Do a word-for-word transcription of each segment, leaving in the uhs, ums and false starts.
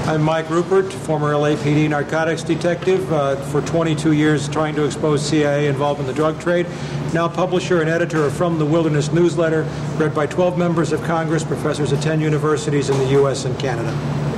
I'm Mike Rupert, former L A P D narcotics detective, uh, for twenty-two years trying to expose C I A involvement in the drug trade. Now publisher and editor of From the Wilderness newsletter, read by twelve members of Congress, professors at ten universities in the U S and Canada.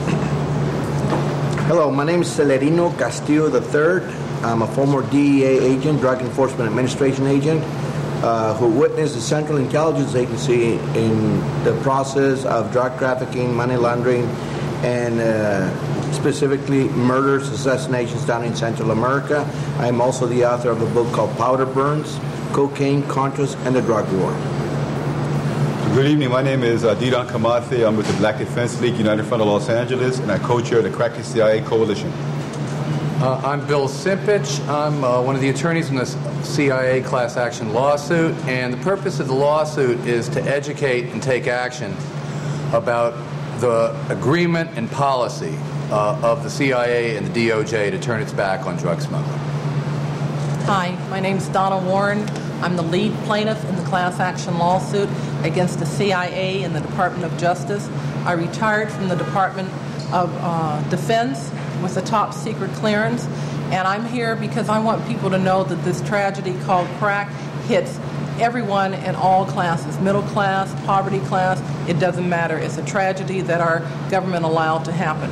Hello, my name is Celerino Castillo the third. I'm a former D E A agent, Drug Enforcement Administration agent, uh, who witnessed the Central Intelligence Agency in the process of drug trafficking, money laundering, and uh, specifically murders, assassinations down in Central America. I'm also the author of a book called Powder Burns, Cocaine, Contras, and the Drug War. Good evening. My name is uh, Didon Kamathi. I'm with the Black Defense League United Front of Los Angeles, and I co-chair the Cracking C I A Coalition. Uh, I'm Bill Simpich. I'm uh, one of the attorneys in this C I A class action lawsuit, and the purpose of the lawsuit is to educate and take action about the agreement and policy uh, of the C I A and the D O J to turn its back on drug smuggling. Hi, my name is Donna Warren. I'm the lead plaintiff in the class action lawsuit against the C I A and the Department of Justice. I retired from the Department of uh, Defense with a top secret clearance, and I'm here because I want people to know that this tragedy called crack hits everyone in all classes, middle class, poverty class, it doesn't matter. It's a tragedy that our government allowed to happen.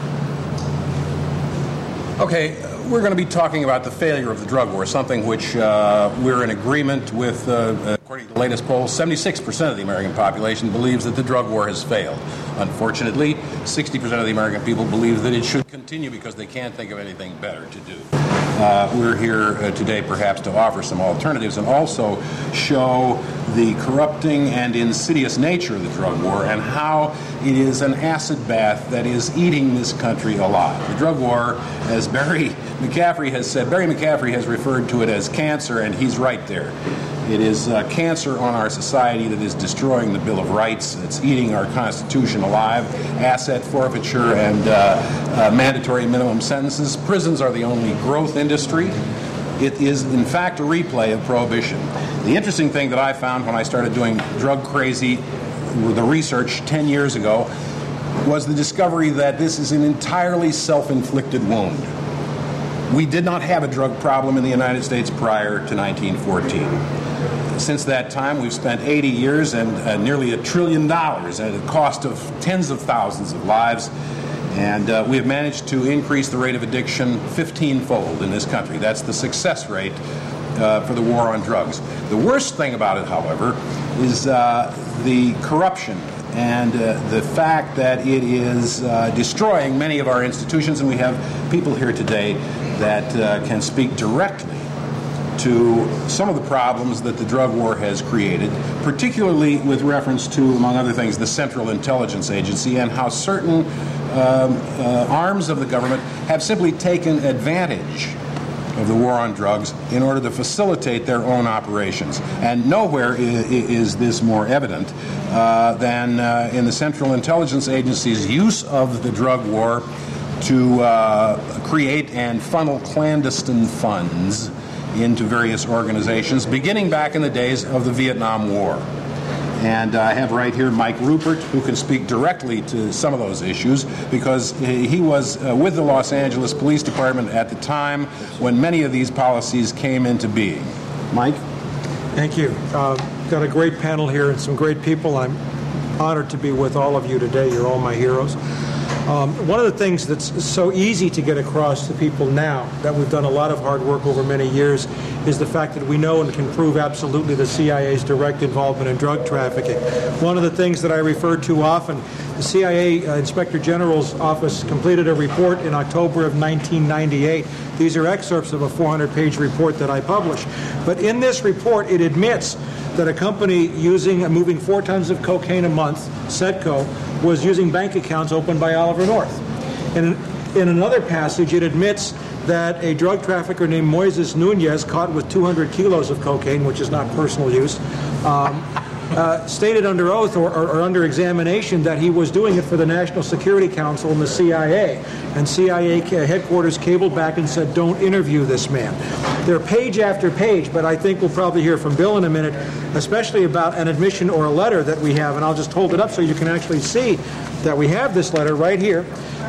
Okay, we're going to be talking about the failure of the drug war, something which uh, we're in agreement with. Uh, according to the latest polls, seventy-six percent of the American population believes that the drug war has failed. Unfortunately, sixty percent of the American people believe that it should continue because they can't think of anything better to do. Uh, we're here uh, today perhaps to offer some alternatives and also show the corrupting and insidious nature of the drug war and how it is an acid bath that is eating this country alive. The drug war, as Barry McCaffrey has said, Barry McCaffrey has referred to it as cancer, and he's right there. It is uh, cancer on our society that is destroying the Bill of Rights. It's eating our Constitution alive. Asset forfeiture and uh, uh, mandatory minimum sentences. Prisons are the only growth industry. It is, in fact, a replay of Prohibition. The interesting thing that I found when I started doing drug crazy, the research ten years ago, was the discovery that this is an entirely self-inflicted wound. We did not have a drug problem in the United States prior to nineteen fourteen. Since that time, we've spent eighty years and uh, nearly a trillion dollars at a cost of tens of thousands of lives. And uh, we have managed to increase the rate of addiction fifteen-fold in this country. That's the success rate uh, for the war on drugs. The worst thing about it, however, is uh, the corruption and uh, the fact that it is uh, destroying many of our institutions. And we have people here today that uh, can speak directly to some of the problems that the drug war has created, particularly with reference to, among other things, the Central Intelligence Agency and how certain um, uh, arms of the government have simply taken advantage of the war on drugs in order to facilitate their own operations. And nowhere is, is this more evident uh, than uh, in the Central Intelligence Agency's use of the drug war to uh, create and funnel clandestine funds into various organizations, beginning back in the days of the Vietnam War. And I have right here Mike Rupert, who can speak directly to some of those issues, because he was uh, with the Los Angeles Police Department at the time when many of these policies came into being. Mike? Thank you. Uh, got a great panel here and some great people. I'm honored to be with all of you today. You're all my heroes. Um, one of the things that's so easy to get across to people now, that we've done a lot of hard work over many years, is the fact that we know and can prove absolutely the C I A's direct involvement in drug trafficking. One of the things that I refer to often, the C I A uh, Inspector General's office completed a report in October of nineteen ninety-eight. These are excerpts of a four hundred page report that I published. But in this report, it admits that a company using moving four tons of cocaine a month, Setco, was using bank accounts opened by Oliver North. And in, in another passage, it admits that a drug trafficker named Moises Nunez, caught with two hundred kilos of cocaine, which is not personal use, um, uh, stated under oath or, or, or under examination that he was doing it for the National Security Council and the C I A. And C I A headquarters cabled back and said, don't interview this man. They're page after page, but I think we'll probably hear from Bill in a minute, especially about an admission or a letter that we have. And I'll just hold it up so you can actually see that we have this letter right here.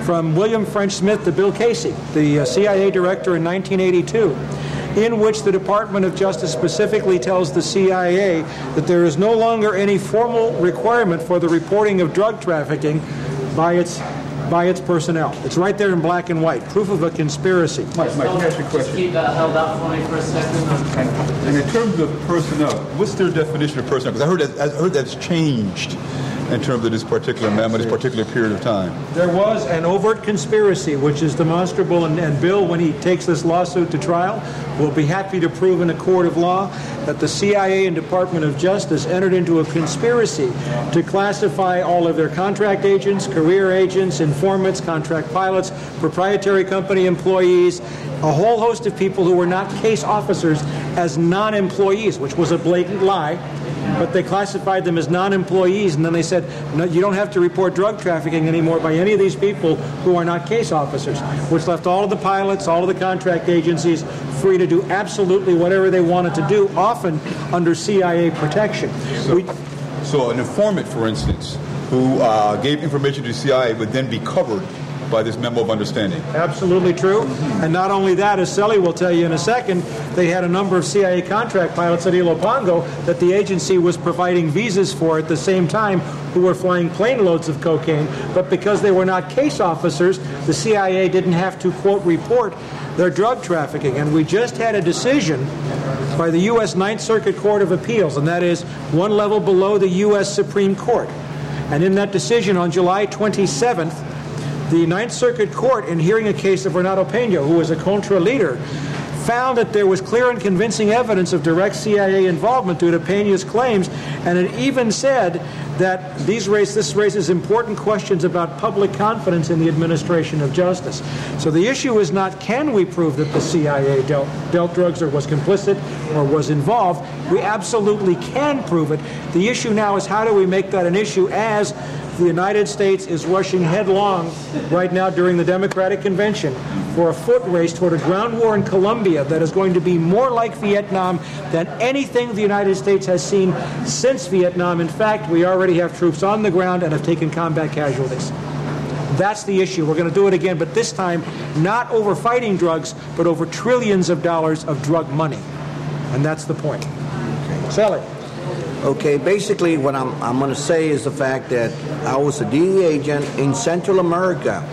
from William French Smith to Bill Casey, the uh, C I A director in nineteen eighty-two, in which the Department of Justice specifically tells the C I A that there is no longer any formal requirement for the reporting of drug trafficking by its by its personnel. It's right there in black and white, proof of a conspiracy. Mike, Mike, let me ask you a question. Keep that held up for me for a second. And, and in terms of personnel, what's their definition of personnel? Because I heard that I heard that's changed in terms of this particular memo, this particular period of time. There was an overt conspiracy, which is demonstrable, and, and Bill, when he takes this lawsuit to trial, will be happy to prove in a court of law that the C I A and Department of Justice entered into a conspiracy to classify all of their contract agents, career agents, informants, contract pilots, proprietary company employees, a whole host of people who were not case officers as non-employees, which was a blatant lie. But they classified them as non-employees, and then they said, no, you don't have to report drug trafficking anymore by any of these people who are not case officers, which left all of the pilots, all of the contract agencies free to do absolutely whatever they wanted to do, often under C I A protection. So, we, so an informant, for instance, who uh, gave information to the C I A would then be covered by this memo of understanding. Absolutely true. And not only that, as Selly will tell you in a second, they had a number of C I A contract pilots at Ilopango that the agency was providing visas for at the same time, who were flying plane loads of cocaine. But because they were not case officers, the C I A didn't have to, quote, report their drug trafficking. And we just had a decision by the U S Ninth Circuit Court of Appeals, and that is one level below the U S Supreme Court. And in that decision on July twenty-seventh, the Ninth Circuit Court, in hearing a case of Renato Peña, who was a Contra leader, found that there was clear and convincing evidence of direct C I A involvement due to Peña's claims, and it even said that these raise, this raises important questions about public confidence in the administration of justice. So the issue is not, can we prove that the C I A dealt, dealt drugs or was complicit or was involved? We absolutely can prove it. The issue now is, how do we make that an issue as the United States is rushing headlong right now during the Democratic Convention for a foot race toward a ground war in Colombia that is going to be more like Vietnam than anything the United States has seen since Vietnam. In fact, we already have troops on the ground and have taken combat casualties. That's the issue. We're going to do it again, but this time not over fighting drugs, but over trillions of dollars of drug money. And that's the point. Sally. Okay, basically what I'm, I'm going to say is the fact that I was a D E A agent in Central America.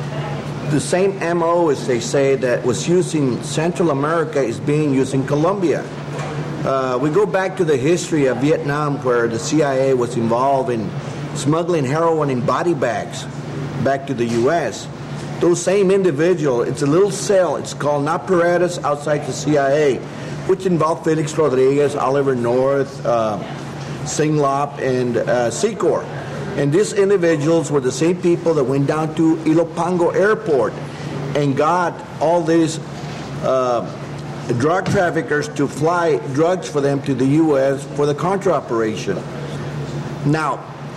The same M O, as they say, that was used in Central America is being used in Colombia. Uh, we go back to the history of Vietnam, where the C I A was involved in smuggling heroin in body bags back to the U S. Those same individual, it's a little cell, it's called Nopalera's outside the C I A, which involved Felix Rodriguez, Oliver North, uh, Singlop, and uh, Secor. And these individuals were the same people that went down to Ilopango Airport and got all these uh, drug traffickers to fly drugs for them to the U S for the Contra operation. Now,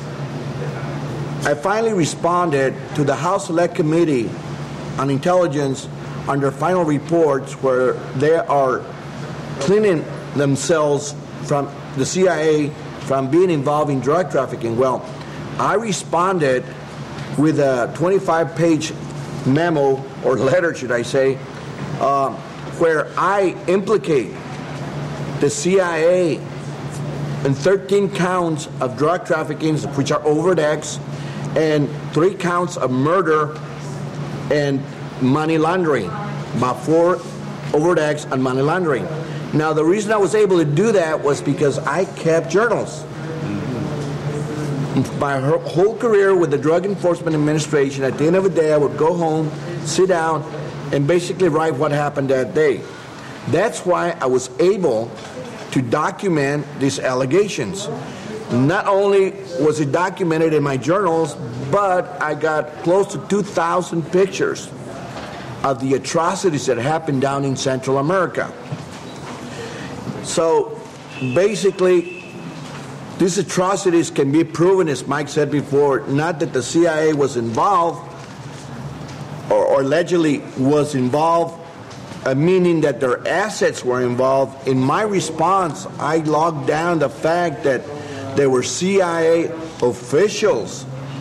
I finally responded to the House Select Committee on Intelligence on their final reports, where they are cleaning themselves from the C I A from being involved in drug trafficking. Well, I responded with a twenty-five page memo, or letter, should I say, uh, where I implicate the C I A in thirteen counts of drug trafficking, which are overt acts, and three counts of murder and money laundering, about four overt acts and money laundering. Now, the reason I was able to do that was because I kept journals. My whole career with the Drug Enforcement Administration, at the end of the day, I would go home, sit down, and basically write what happened that day. That's why I was able to document these allegations. Not only was it documented in my journals, but I got close to two thousand pictures of the atrocities that happened down in Central America. So basically, these atrocities can be proven, as Mike said before, not that the C I A was involved or, or allegedly was involved, uh, meaning that their assets were involved. In my response, I logged down the fact that there were C I A officials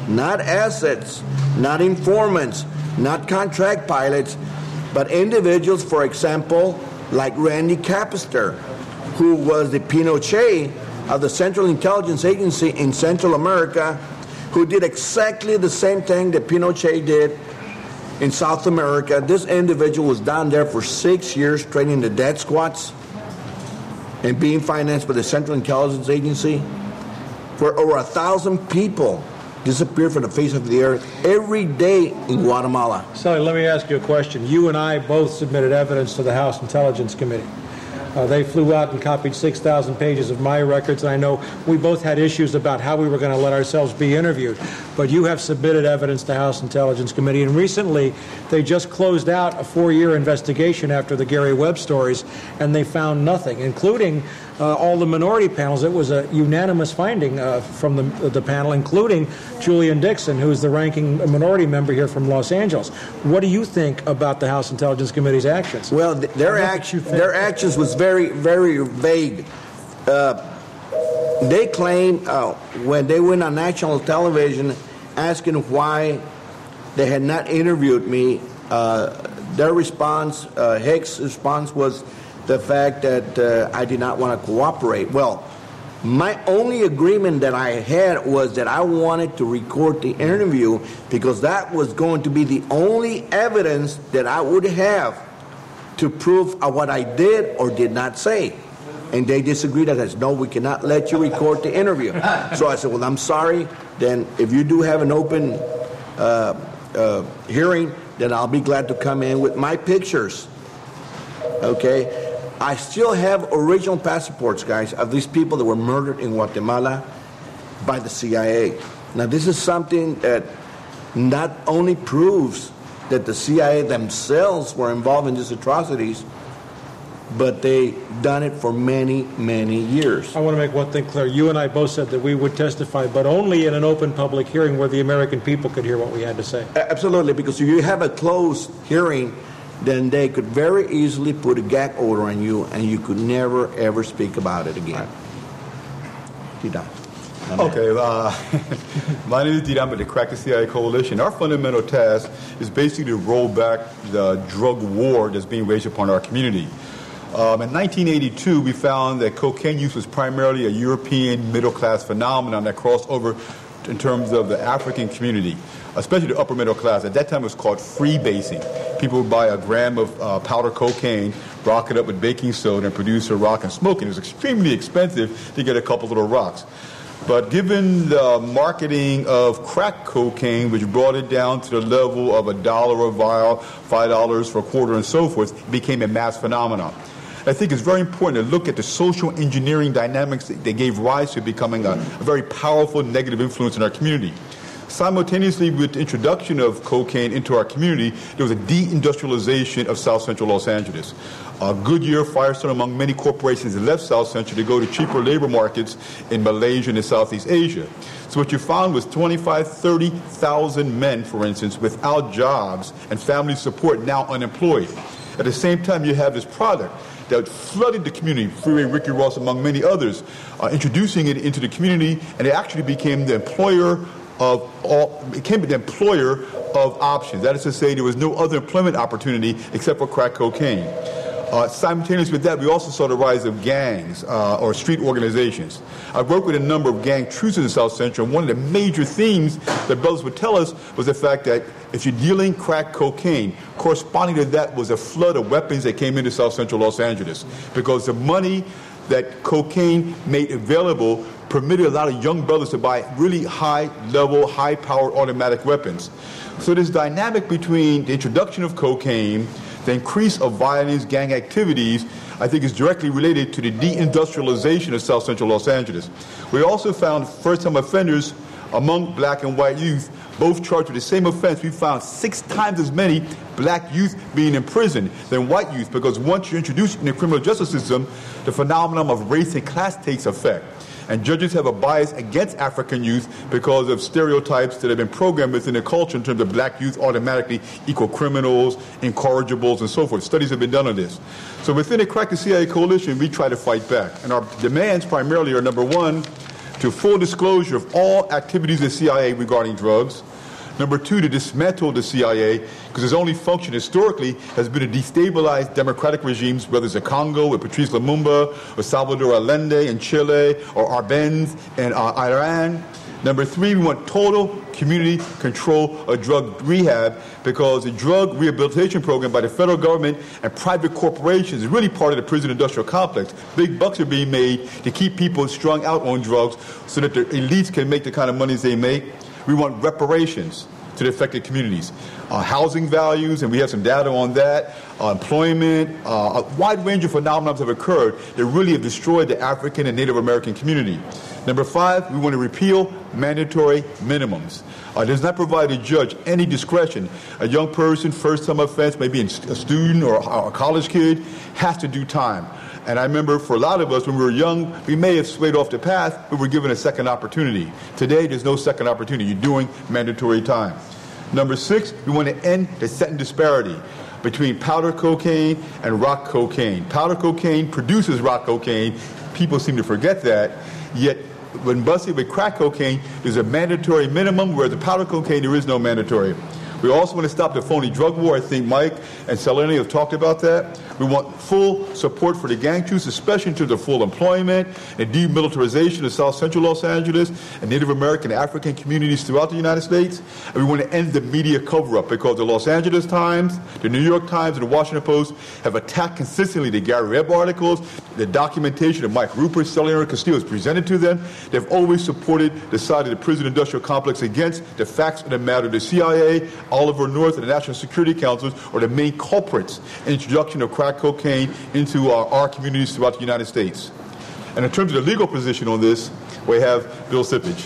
not assets, not informants, not contract pilots, but individuals, for example, like Randy Capister, who was the Pinochet of the Central Intelligence Agency in Central America, who did exactly the same thing that Pinochet did in South America. This individual was down there for six years training the death squads and being financed by the Central Intelligence Agency, where over a thousand people disappeared from the face of the earth every day in Guatemala. Sally, let me ask you a question. You and I both submitted evidence to the House Intelligence Committee. Uh, they flew out and copied six thousand pages of my records, and I know we both had issues about how we were going to let ourselves be interviewed. But you have submitted evidence to House Intelligence Committee, and recently they just closed out a four-year investigation after the Gary Webb stories, and they found nothing, including uh, all the minority panels. It was a unanimous finding uh, from the, the panel, including Julian Dixon, who is the ranking minority member here from Los Angeles. What do you think about the House Intelligence Committee's actions? Well, th- their, act- their actions was very, very vague. Uh, they claim uh, when they went on national television asking why they had not interviewed me, uh, their response, uh, Hicks' response was the fact that uh, I did not want to cooperate. Well, my only agreement that I had was that I wanted to record the interview because that was going to be the only evidence that I would have to prove what I did or did not say. And they disagreed. I said, no, we cannot let you record the interview. So I said, well, I'm sorry. Then if you do have an open uh, uh, hearing, then I'll be glad to come in with my pictures. Okay? I still have original passports, guys, of these people that were murdered in Guatemala by the C I A. Now, this is something that not only proves that the C I A themselves were involved in these atrocities, but they done it for many, many years. I want to make one thing clear. You and I both said that we would testify, but only in an open public hearing where the American people could hear what we had to say. Absolutely, because if you have a closed hearing, then they could very easily put a gag order on you, and you could never, ever speak about it again. Right. Okay, uh, my name is Didan with the Crack the C I A Coalition. Our fundamental task is basically to roll back the drug war that's being waged upon our community. Um, in nineteen eighty-two, we found that cocaine use was primarily a European middle-class phenomenon that crossed over in terms of the African community, especially the upper middle class. At that time, it was called freebasing. People would buy a gram of uh, powder cocaine, rock it up with baking soda, and produce a rock and smoke. And it was extremely expensive to get a couple little rocks. But given the marketing of crack cocaine, which brought it down to the level of a dollar a vial, five dollars for a quarter, and so forth, it became a mass phenomenon. I think it's very important to look at the social engineering dynamics that gave rise to becoming a, a very powerful negative influence in our community. Simultaneously with the introduction of cocaine into our community, there was a deindustrialization of South Central Los Angeles. Uh, Goodyear, Firestone, among many corporations left South Central to go to cheaper labor markets in Malaysia and in Southeast Asia. So what you found was twenty-five, thirty thousand men, for instance, without jobs and family support, now unemployed. At the same time, you have this product that flooded the community, Freeway Ricky Ross among many others, uh, introducing it into the community, and it actually became the employer of all, became the employer of options. That is to say, there was no other employment opportunity except for crack cocaine. Uh, simultaneous with that, we also saw the rise of gangs uh, or street organizations. I've worked with a number of gang truces in South Central, and one of the major themes that brothers would tell us was the fact that if you're dealing crack cocaine, corresponding to that was a flood of weapons that came into South Central Los Angeles, because the money that cocaine made available permitted a lot of young brothers to buy really high-level, high-powered automatic weapons. So this dynamic between the introduction of cocaine, the increase of violence, gang activities, I think is directly related to the deindustrialization of South Central Los Angeles. We also found first-time offenders among black and white youth, both charged with the same offense. We found six times as many black youth being imprisoned than white youth, because once you're introduced in the criminal justice system, the phenomenon of race and class takes effect. And judges have a bias against African youth because of stereotypes that have been programmed within the culture in terms of black youth automatically equal criminals, incorrigibles, and so forth. Studies have been done on this. So within the Crack the C I A Coalition, we try to fight back. And our demands primarily are, number one, to full disclosure of all activities of the C I A regarding drugs. Number two, to dismantle the C I A, because its only function historically has been to destabilize democratic regimes, whether it's the Congo with Patrice Lumumba, or Salvador Allende in Chile, or Arbenz in uh, Iran. Number three, we want total community control of drug rehab, because the drug rehabilitation program by the federal government and private corporations is really part of the prison industrial complex. Big bucks are being made to keep people strung out on drugs so that the elites can make the kind of monies they make. We want reparations to the affected communities. Uh, housing values, and we have some data on that, uh, employment, uh, a wide range of phenomena have occurred that really have destroyed the African and Native American community. Number five, we want to repeal mandatory minimums. Uh, does not provide a judge any discretion. A young person, first-time offense, maybe a student or a college kid, has to do time. And I remember for a lot of us, when we were young, we may have swayed off the path, but we were given a second opportunity. Today, there's no second opportunity. You're doing mandatory time. Number six, we want to end the sentence disparity between powder cocaine and rock cocaine. Powder cocaine produces rock cocaine. People seem to forget that. Yet, when busted with crack cocaine, there's a mandatory minimum, whereas the powder cocaine, there is no mandatory. We also want to stop the phony drug war. I think Mike and Salani have talked about that. We want full support for the gang troops, especially in terms of full employment and demilitarization of South Central Los Angeles and Native American and African communities throughout the United States. And we want to end the media cover-up, because the Los Angeles Times, the New York Times, and the Washington Post have attacked consistently the Gary Webb articles, the documentation of Mike Rupert, Cellular Castillo is presented to them. They've always supported the side of the prison industrial complex against the facts of the matter. The C I A, Oliver North, and the National Security Council are the main culprits in the introduction of crack cocaine into our, our communities throughout the United States. And in terms of the legal position on this, we have Bill Sipich.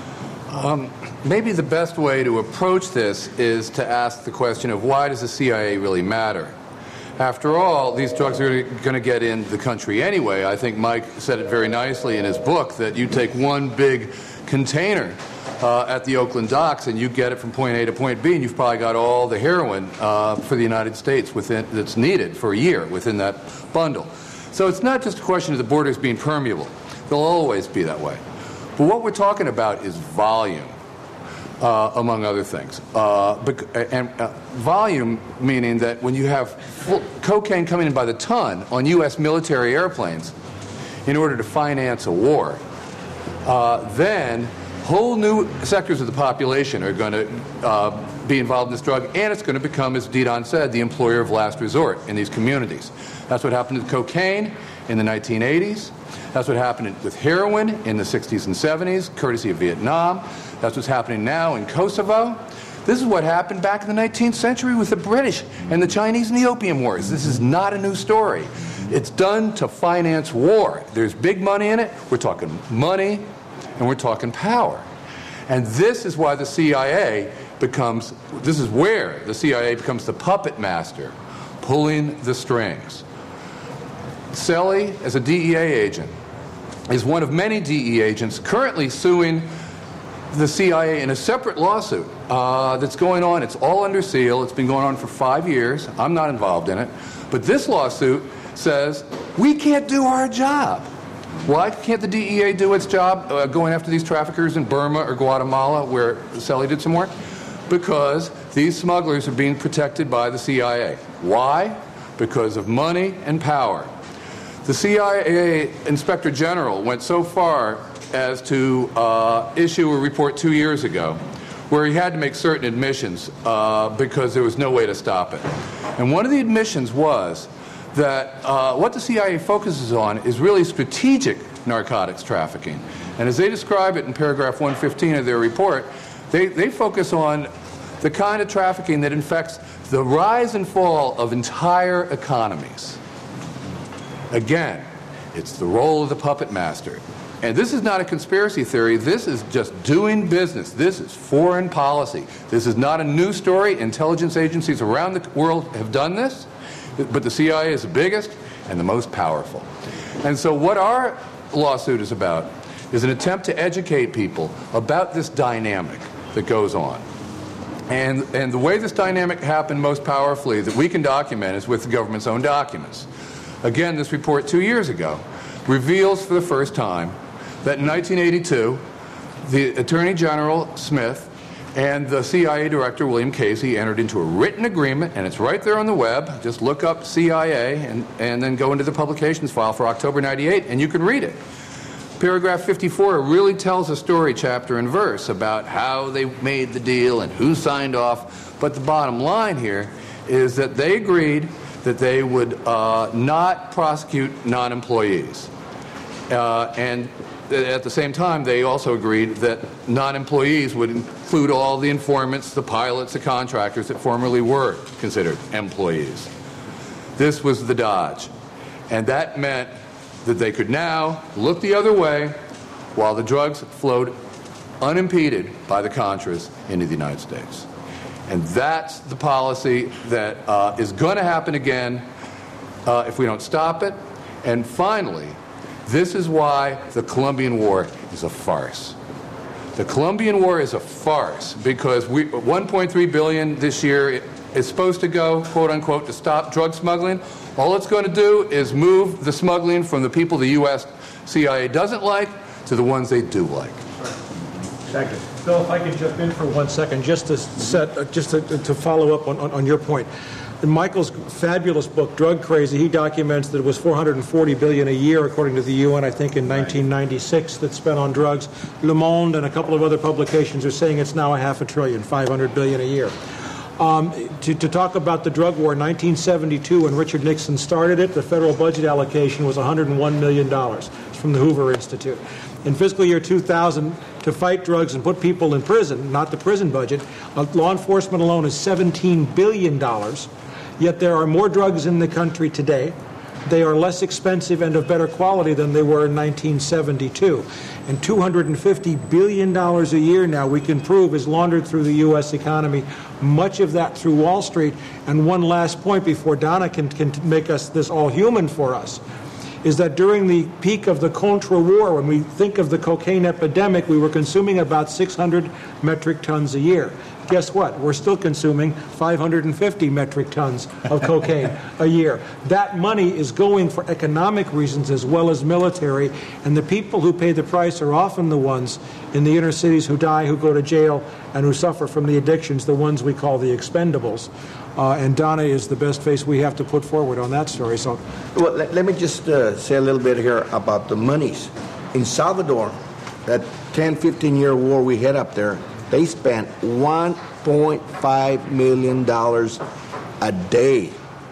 Um, maybe the best way to approach this is to ask the question of, why does the C I A really matter? After all, these drugs are going to get in the country anyway. I think Mike said it very nicely in his book, that you take one big container uh, at the Oakland docks and you get it from point A to point B, and you've probably got all the heroin uh, for the United States within, that's needed for a year within that bundle. So it's not just a question of the borders being permeable. They'll always be that way. But what we're talking about is volume. Uh, among other things. Uh, and uh, volume meaning that when you have full cocaine coming in by the ton on U S military airplanes in order to finance a war, uh, then whole new sectors of the population are going to uh, be involved in this drug, and it's going to become, as Didon said, the employer of last resort in these communities. That's what happened with cocaine in the nineteen eighties. That's what happened with heroin in the sixties and seventies, courtesy of Vietnam. That's what's happening now in Kosovo. This is what happened back in the nineteenth century with the British and the Chinese and the Opium Wars. This is not a new story. It's done to finance war. There's big money in it. We're talking money, and we're talking power. And this is why the C I A becomes, this is where the C I A becomes the puppet master, pulling the strings. Celly, as a D E A agent, is one of many D E A agents currently suing the C I A in a separate lawsuit uh, that's going on. It's all under seal. It's been going on for five years. I'm not involved in it. But this lawsuit says, we can't do our job. Why can't the D E A do its job uh, going after these traffickers in Burma or Guatemala, where Celly did some work? Because these smugglers are being protected by the C I A. Why? Because of money and power. The C I A Inspector General went so far as to uh, issue a report two years ago where he had to make certain admissions uh, because there was no way to stop it. And one of the admissions was that uh, what the C I A focuses on is really strategic narcotics trafficking. And as they describe it in paragraph one fifteen of their report, they, they focus on the kind of trafficking that infects the rise and fall of entire economies. Again, it's the role of the puppet master. And this is not a conspiracy theory. This is just doing business. This is foreign policy. This is not a new story. Intelligence agencies around the world have done this, but the C I A is the biggest and the most powerful. And so what our lawsuit is about is an attempt to educate people about this dynamic that goes on. And, and the way this dynamic happened most powerfully that we can document is with the government's own documents. Again, this report two years ago reveals for the first time that in nineteen eighty-two, the Attorney General Smith and the C I A Director William Casey entered into a written agreement, and it's right there on the web. Just look up C I A and, and then go into the publications file for October ninety-eight, and you can read it. Paragraph fifty-four really tells a story, chapter and verse, about how they made the deal and who signed off. But the bottom line here is that they agreed that they would uh, not prosecute non-employees. Uh, and at the same time, they also agreed that non-employees would include all the informants, the pilots, the contractors that formerly were considered employees. This was the dodge. And that meant that they could now look the other way while the drugs flowed unimpeded by the Contras into the United States. And that's the policy that uh, is going to happen again uh, if we don't stop it. And finally, this is why the Colombian War is a farce. The Colombian War is a farce because we, one point three billion dollars this year is supposed to go, quote unquote, to stop drug smuggling. All it's going to do is move the smuggling from the people the U S C I A doesn't like to the ones they do like. Second. Bill, if I could jump in for one second, just to set, uh, just to, to follow up on, on, on your point. In Michael's fabulous book, Drug Crazy, he documents that it was four hundred forty billion dollars a year, according to the U N, I think in nineteen ninety-six, that's spent on drugs. Le Monde and a couple of other publications are saying it's now a half a trillion, five hundred billion dollars a year. Um, to, to talk about the drug war, nineteen seventy-two, when Richard Nixon started it, the federal budget allocation was one hundred one million dollars. It's from the Hoover Institute. In fiscal year two thousand, to fight drugs and put people in prison, not the prison budget, uh, law enforcement alone is seventeen billion dollars. Yet there are more drugs in the country today. They are less expensive and of better quality than they were in nineteen seventy-two. And two hundred fifty billion dollars a year now, we can prove, is laundered through the U S economy, much of that through Wall Street. And one last point before Donna can, can make us this all human for us, is that during the peak of the Contra War, when we think of the cocaine epidemic, we were consuming about six hundred metric tons a year. Guess what? We're still consuming five hundred fifty metric tons of cocaine a year. That money is going for economic reasons as well as military, and the people who pay the price are often the ones in the inner cities who die, who go to jail, and who suffer from the addictions, the ones we call the expendables. Uh, and Donna is the best face we have to put forward on that story. So, Well, let, let me just uh, say a little bit here about the monies. In Salvador, that ten, fifteen year war we had up there, they spent one point five million dollars a day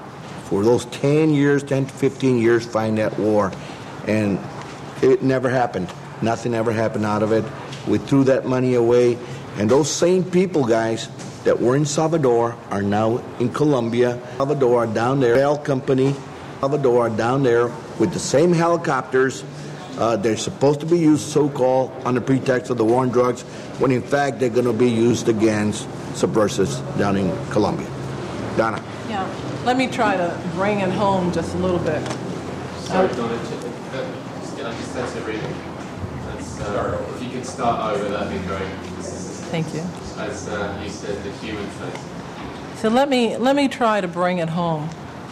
for those ten years, ten to fifteen years fighting that war. And it never happened. Nothing ever happened out of it. We threw that money away. And those same people, guys, that were in Salvador are now in Colombia. Salvador down there, Bell Company, Salvador down there with the same helicopters. Uh, they're supposed to be used, so-called, on the pretext of the war on drugs, when in fact they're going to be used against subversives down in Colombia. Donna. Yeah, let me try to bring it home just a little bit. Sorry, Donna, just get like a sense of reading. That's, uh, if you could start over, that'd be great. Thank you. As uh, you said, the human face. So let me let me try to bring it home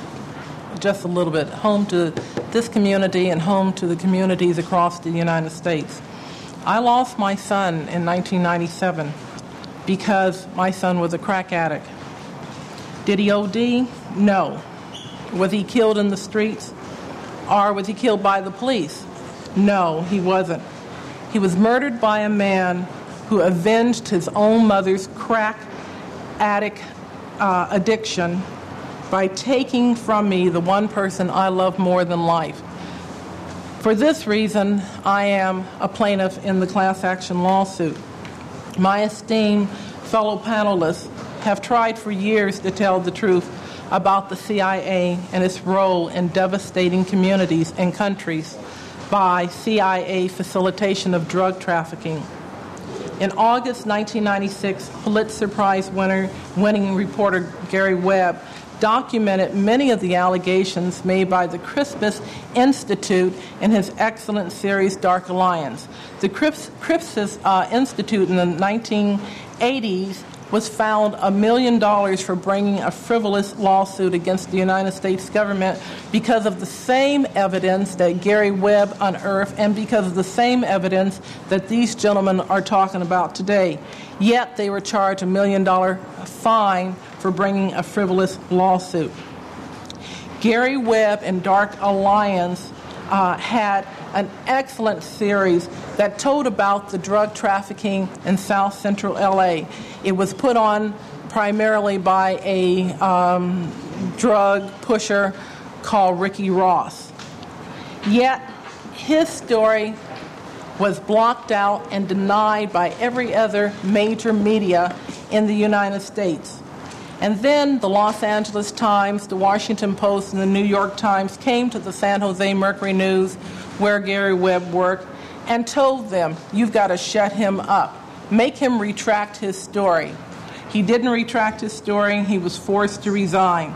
just a little bit, home to this community and home to the communities across the United States. I lost my son in nineteen ninety-seven because my son was a crack addict. Did he O D? No. Was he killed in the streets? Or was he killed by the police? No, he wasn't. He was murdered by a man who avenged his own mother's crack addict uh, addiction by taking from me the one person I love more than life. For this reason, I am a plaintiff in the class action lawsuit. My esteemed fellow panelists have tried for years to tell the truth about the C I A and its role in devastating communities and countries by C I A facilitation of drug trafficking. In August nineteen ninety-six, Pulitzer Prize winner, winning reporter Gary Webb documented many of the allegations made by the Crispus Institute in his excellent series Dark Alliance. The Crips, Crispus uh, Institute in the nineteen eighties was found a million dollars for bringing a frivolous lawsuit against the United States government because of the same evidence that Gary Webb unearthed and because of the same evidence that these gentlemen are talking about today. Yet they were charged a million dollar fine for bringing a frivolous lawsuit. Gary Webb and Dark Alliance uh, had an excellent series that told about the drug trafficking in South Central L A. It was put on primarily by a um, drug pusher called Ricky Ross. Yet his story was blocked out and denied by every other major media in the United States. And then the Los Angeles Times, the Washington Post, and the New York Times came to the San Jose Mercury News, where Gary Webb worked, and told them, you've got to shut him up. Make him retract his story. He didn't retract his story. He was forced to resign.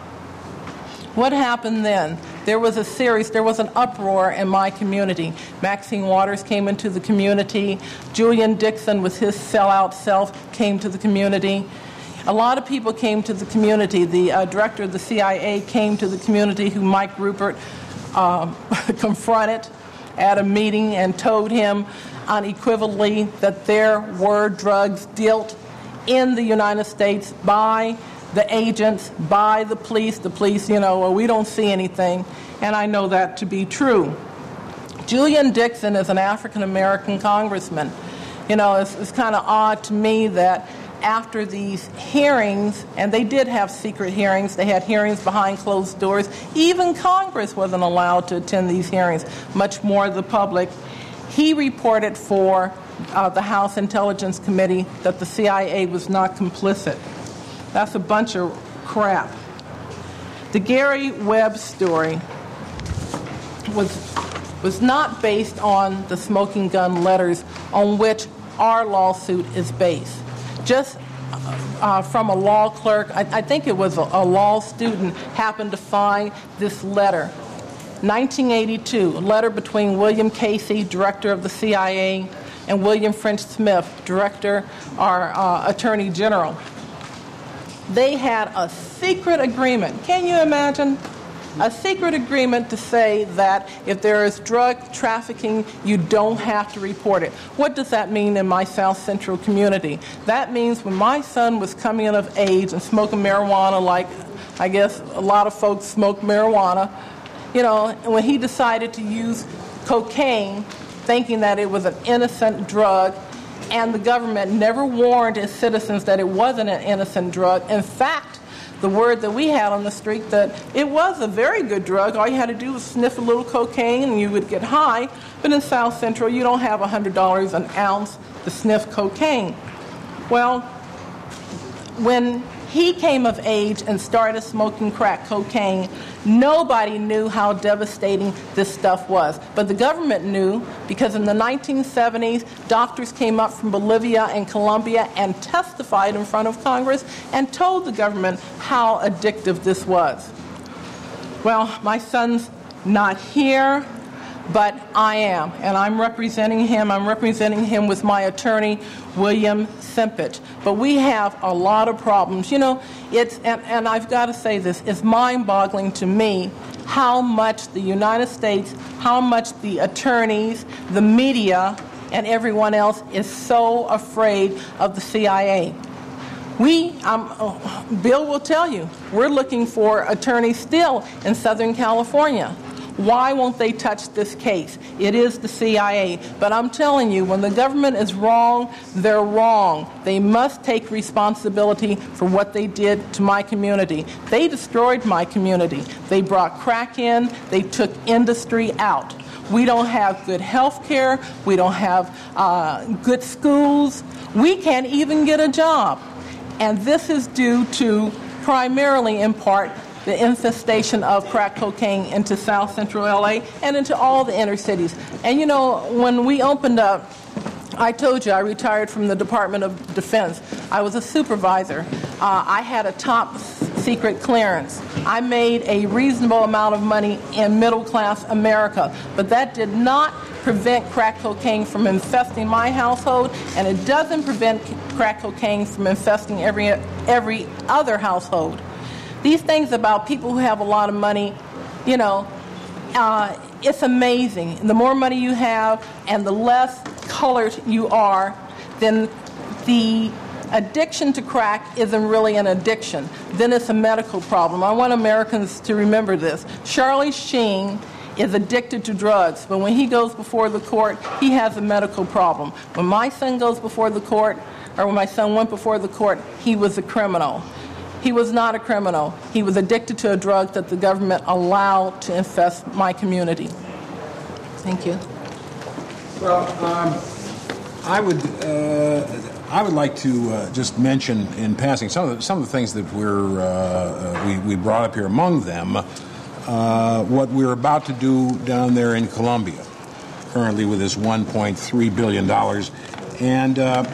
What happened then? There was a series, there was an uproar in my community. Maxine Waters came into the community. Julian Dixon, with his sellout self, came to the community. A lot of people came to the community. The uh, director of the C I A came to the community, who Mike Rupert um, confronted at a meeting and told him unequivocally that there were drugs dealt in the United States by the agents, by the police. The police, you know, well, we don't see anything, and I know that to be true. Julian Dixon is an African-American congressman. You know, it's, it's kind of odd to me that after these hearings, and they did have secret hearings, they had hearings behind closed doors, even Congress wasn't allowed to attend these hearings, much more the public. He reported for uh, the House Intelligence Committee that the C I A was not complicit. That's a bunch of crap. The Gary Webb story was, was not based on the smoking gun letters on which our lawsuit is based. Just uh, from a law clerk, I, I think it was a, a law student, happened to find this letter. nineteen eighty-two, a letter between William Casey, director of the C I A, and William French Smith, director or uh, attorney general. They had a secret agreement. Can you imagine? A secret agreement to say that if there is drug trafficking, you don't have to report it. What does that mean in my South Central community? That means when my son was coming of age and smoking marijuana, like I guess a lot of folks smoke marijuana, you know, when he decided to use cocaine, thinking that it was an innocent drug, and the government never warned its citizens that it wasn't an innocent drug. In fact, the word that we had on the street that it was a very good drug. All you had to do was sniff a little cocaine and you would get high. But in South Central, you don't have one hundred dollars an ounce to sniff cocaine. Well, when he came of age and started smoking crack cocaine, nobody knew how devastating this stuff was. But the government knew, because in the nineteen seventies, doctors came up from Bolivia and Colombia and testified in front of Congress and told the government how addictive this was. Well, my son's not here, but I am, and I'm representing him. I'm representing him with my attorney, William Simpich. But we have a lot of problems. You know, it's, and, and I've got to say this, it's mind-boggling to me how much the United States, how much the attorneys, the media, and everyone else is so afraid of the C I A. We, um, oh, Bill will tell you, we're looking for attorneys still in Southern California. Why won't they touch this case? It is the C I A. But I'm telling you, when the government is wrong, they're wrong. They must take responsibility for what they did to my community. They destroyed my community. They brought crack in. They took industry out. We don't have good health care. We don't have uh, good schools. We can't even get a job. And this is due to, primarily in part, the infestation of crack cocaine into South Central L A and into all the inner cities. And you know, when we opened up, I told you I retired from the Department of Defense. I was a supervisor. Uh, I had a top secret clearance. I made a reasonable amount of money in middle-class America, but that did not prevent crack cocaine from infesting my household, and it doesn't prevent crack cocaine from infesting every every other household. These things about people who have a lot of money, you know, uh, it's amazing. The more money you have and the less colored you are, then the addiction to crack isn't really an addiction. Then it's a medical problem. I want Americans to remember this. Charlie Sheen is addicted to drugs, but when he goes before the court, he has a medical problem. When my son goes before the court, or when my son went before the court, he was a criminal. He was not a criminal. He was addicted to a drug that the government allowed to infest my community. Thank you. Well, um, I would uh, I would like to uh, just mention in passing some of the, some of the things that we're uh, we, we brought up here. Among them, uh, what we're about to do down there in Colombia, currently with this one point three billion dollars, and uh,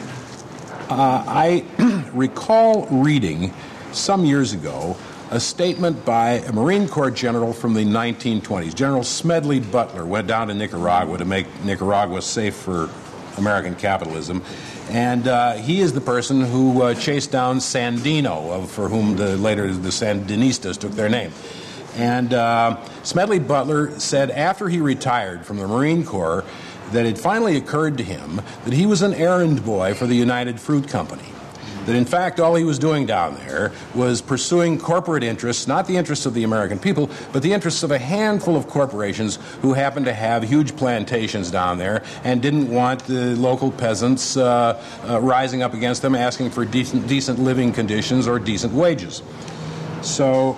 uh, I recall reading some years ago a statement by a Marine Corps general from the nineteen twenties. General Smedley Butler went down to Nicaragua to make Nicaragua safe for American capitalism, and uh, he is the person who uh, chased down Sandino, of, for whom the, later the Sandinistas took their name. And uh, Smedley Butler said after he retired from the Marine Corps that it finally occurred to him that he was an errand boy for the United Fruit Company. That in fact all he was doing down there was pursuing corporate interests, not the interests of the American people, but the interests of a handful of corporations who happened to have huge plantations down there and didn't want the local peasants uh, uh, rising up against them asking for decent, decent living conditions or decent wages. So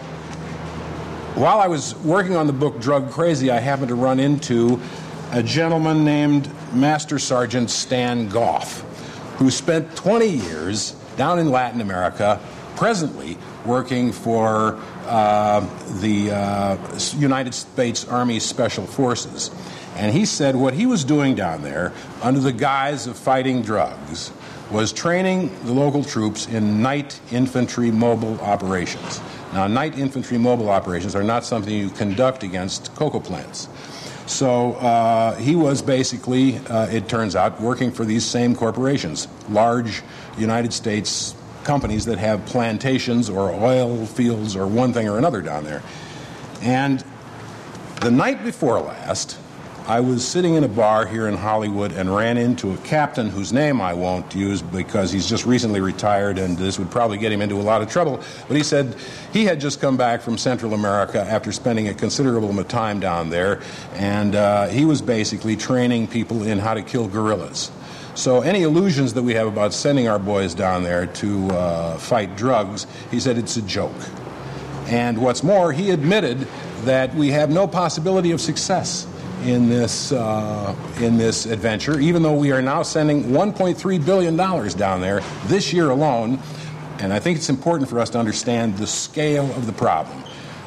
while I was working on the book Drug Crazy, I happened to run into a gentleman named Master Sergeant Stan Goff, who spent twenty years down in Latin America, presently working for uh, the uh, United States Army Special Forces. And he said what he was doing down there, under the guise of fighting drugs, was training the local troops in night infantry mobile operations. Now, night infantry mobile operations are not something you conduct against cocoa plants. So uh, he was basically, uh, it turns out, working for these same corporations, large United States companies that have plantations or oil fields or one thing or another down there. And the night before last, I was sitting in a bar here in Hollywood and ran into a captain whose name I won't use because he's just recently retired and this would probably get him into a lot of trouble. But he said he had just come back from Central America after spending a considerable amount of time down there, and uh, he was basically training people in how to kill guerrillas. So any illusions that we have about sending our boys down there to uh, fight drugs, he said it's a joke. And what's more, he admitted that we have no possibility of success in this uh, in this adventure, even though we are now sending one point three billion dollars down there this year alone. And I think it's important for us to understand the scale of the problem.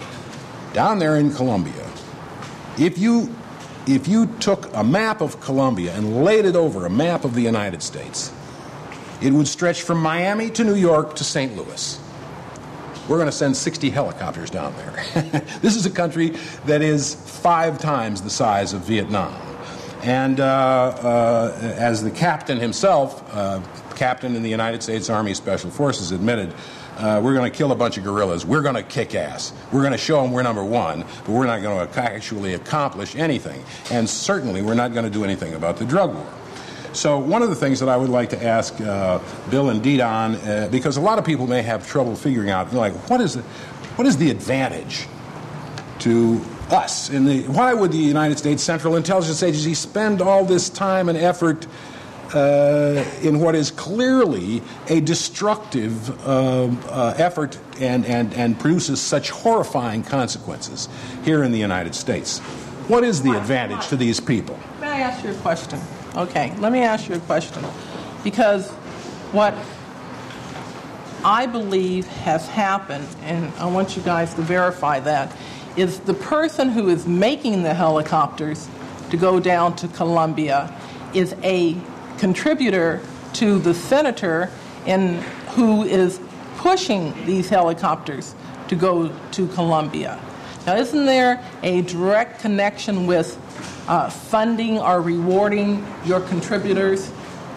Down there in Colombia, if you if you took a map of Colombia and laid it over a map of the United States, it would stretch from Miami to New York to Saint Louis. We're going to send sixty helicopters down there. This is a country that is five times the size of Vietnam. And uh, uh, as the captain himself, uh, captain in the United States Army Special Forces, admitted, uh, we're going to kill a bunch of guerrillas. We're going to kick ass. We're going to show them we're number one, but we're not going to actually accomplish anything. And certainly we're not going to do anything about the drug war. So one of the things that I would like to ask uh, Bill and Didon, uh, because a lot of people may have trouble figuring out, like, what is the, what is the advantage to us? In the, why would the United States Central Intelligence Agency spend all this time and effort uh, in what is clearly a destructive uh, uh, effort and, and, and produces such horrifying consequences here in the United States? What is the advantage to these people? May I ask you a question? Okay, let me ask you a question. Because what I believe has happened, and I want you guys to verify that, is the person who is making the helicopters to go down to Colombia is a contributor to the senator in, who is pushing these helicopters to go to Colombia. Now, isn't there a direct connection with uh, funding or rewarding your contributors?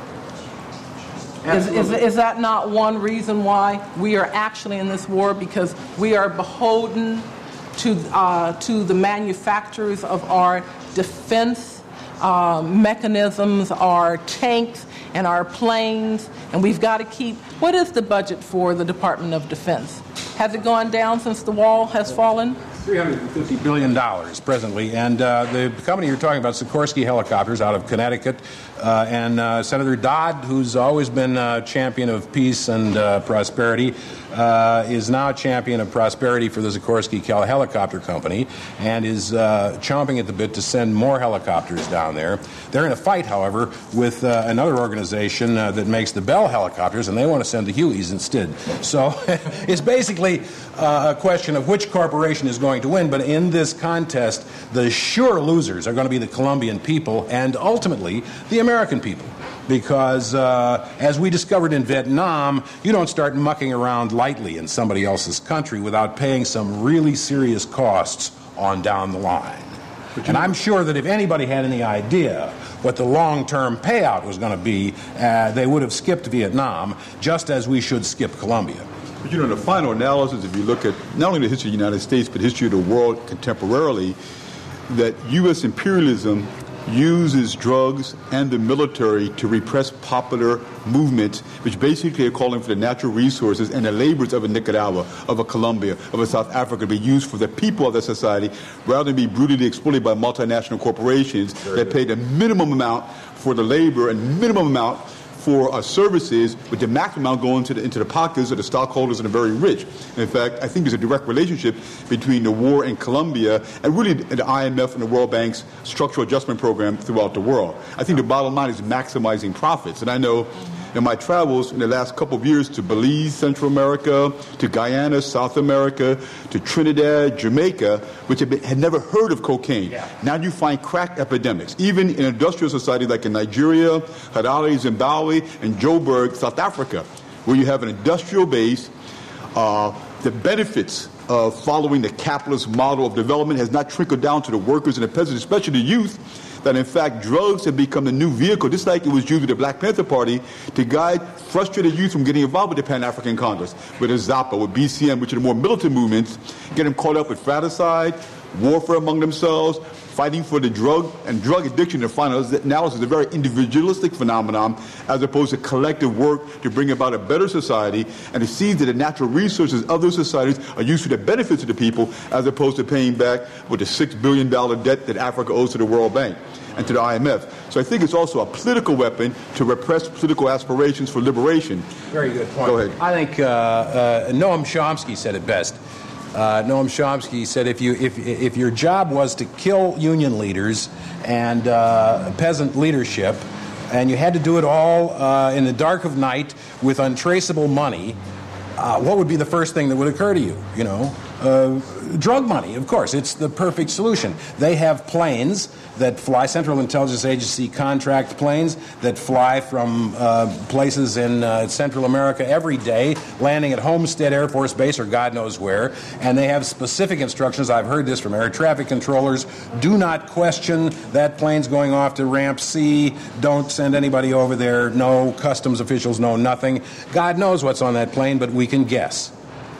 Is, is, is that not one reason why we are actually in this war? Because we are beholden to, uh, to the manufacturers of our defense uh, mechanisms, our tanks and our planes, and we've got to keep... What is the budget for the Department of Defense? Has it gone down since the wall has fallen? three hundred fifty billion dollars presently. And uh, the company you're talking about, Sikorsky Helicopters, out of Connecticut, uh, and uh, Senator Dodd, who's always been a champion of peace and uh, prosperity, uh, is now a champion of prosperity for the Sikorsky Helicopter Company and is uh, chomping at the bit to send more helicopters down there. They're in a fight, however, with uh, another organization uh, that makes the Bell helicopters, and they want to send the Hueys instead. So it's basically uh, a question of which corporation is going to win, but in this contest, the sure losers are going to be the Colombian people and ultimately the American people. Because uh, as we discovered in Vietnam, you don't start mucking around lightly in somebody else's country without paying some really serious costs on down the line. And I'm sure that if anybody had any idea what the long-term payout was going to be, uh, they would have skipped Vietnam, just as we should skip Colombia. But you know, in the final analysis, if you look at not only the history of the United States, but history of the world contemporarily, that U S imperialism uses drugs and the military to repress popular movements, which basically are calling for the natural resources and the labors of a Nicaragua, of a Colombia, of a South Africa to be used for the people of the society rather than be brutally exploited by multinational corporations Very that good. pay the minimum amount for the labor and minimum amount for uh, services, with the maximum amount going into the, into the pockets of the stockholders and the very rich. In fact, I think there's a direct relationship between the war in Colombia and really the I M F and the World Bank's structural adjustment program throughout the world. I think the bottom line is maximizing profits. And I know in my travels in the last couple of years to Belize, Central America, to Guyana, South America, to Trinidad, Jamaica, which had, been, had never heard of cocaine. Yeah. Now you find crack epidemics, even in industrial society like in Nigeria, Harare, Zimbabwe, and Joburg, South Africa, where you have an industrial base. Uh, the benefits of following the capitalist model of development has not trickled down to the workers and the peasants, especially the youth, that in fact drugs have become the new vehicle, just like it was used with the Black Panther Party, to guide frustrated youth from getting involved with the Pan-African Congress, with the ZAPA, with B C M, which are the more militant movements, get them caught up with fratricide, warfare among themselves, fighting for the drug and drug addiction. The final analysis is a very individualistic phenomenon as opposed to collective work to bring about a better society, and to see that the natural resources of those societies are used for the benefits of the people as opposed to paying back with the six billion dollars debt that Africa owes to the World Bank and to the I M F. So I think it's also a political weapon to repress political aspirations for liberation. Very good point. Go ahead. I think uh, uh, Noam Chomsky said it best. Uh, Noam Chomsky said if you if if your job was to kill union leaders and uh, peasant leadership, and you had to do it all uh, in the dark of night with untraceable money, uh, what would be the first thing that would occur to you? You know, uh, drug money. Of course, it's the perfect solution. They have planes that fly, Central Intelligence Agency contract planes that fly from uh, places in uh, Central America every day, landing at Homestead Air Force Base or God knows where, and they have specific instructions. I've heard this from air traffic controllers. Do not question that plane's going off to Ramp C. Don't send anybody over there. No customs officials know nothing. God knows what's on that plane, but we can guess.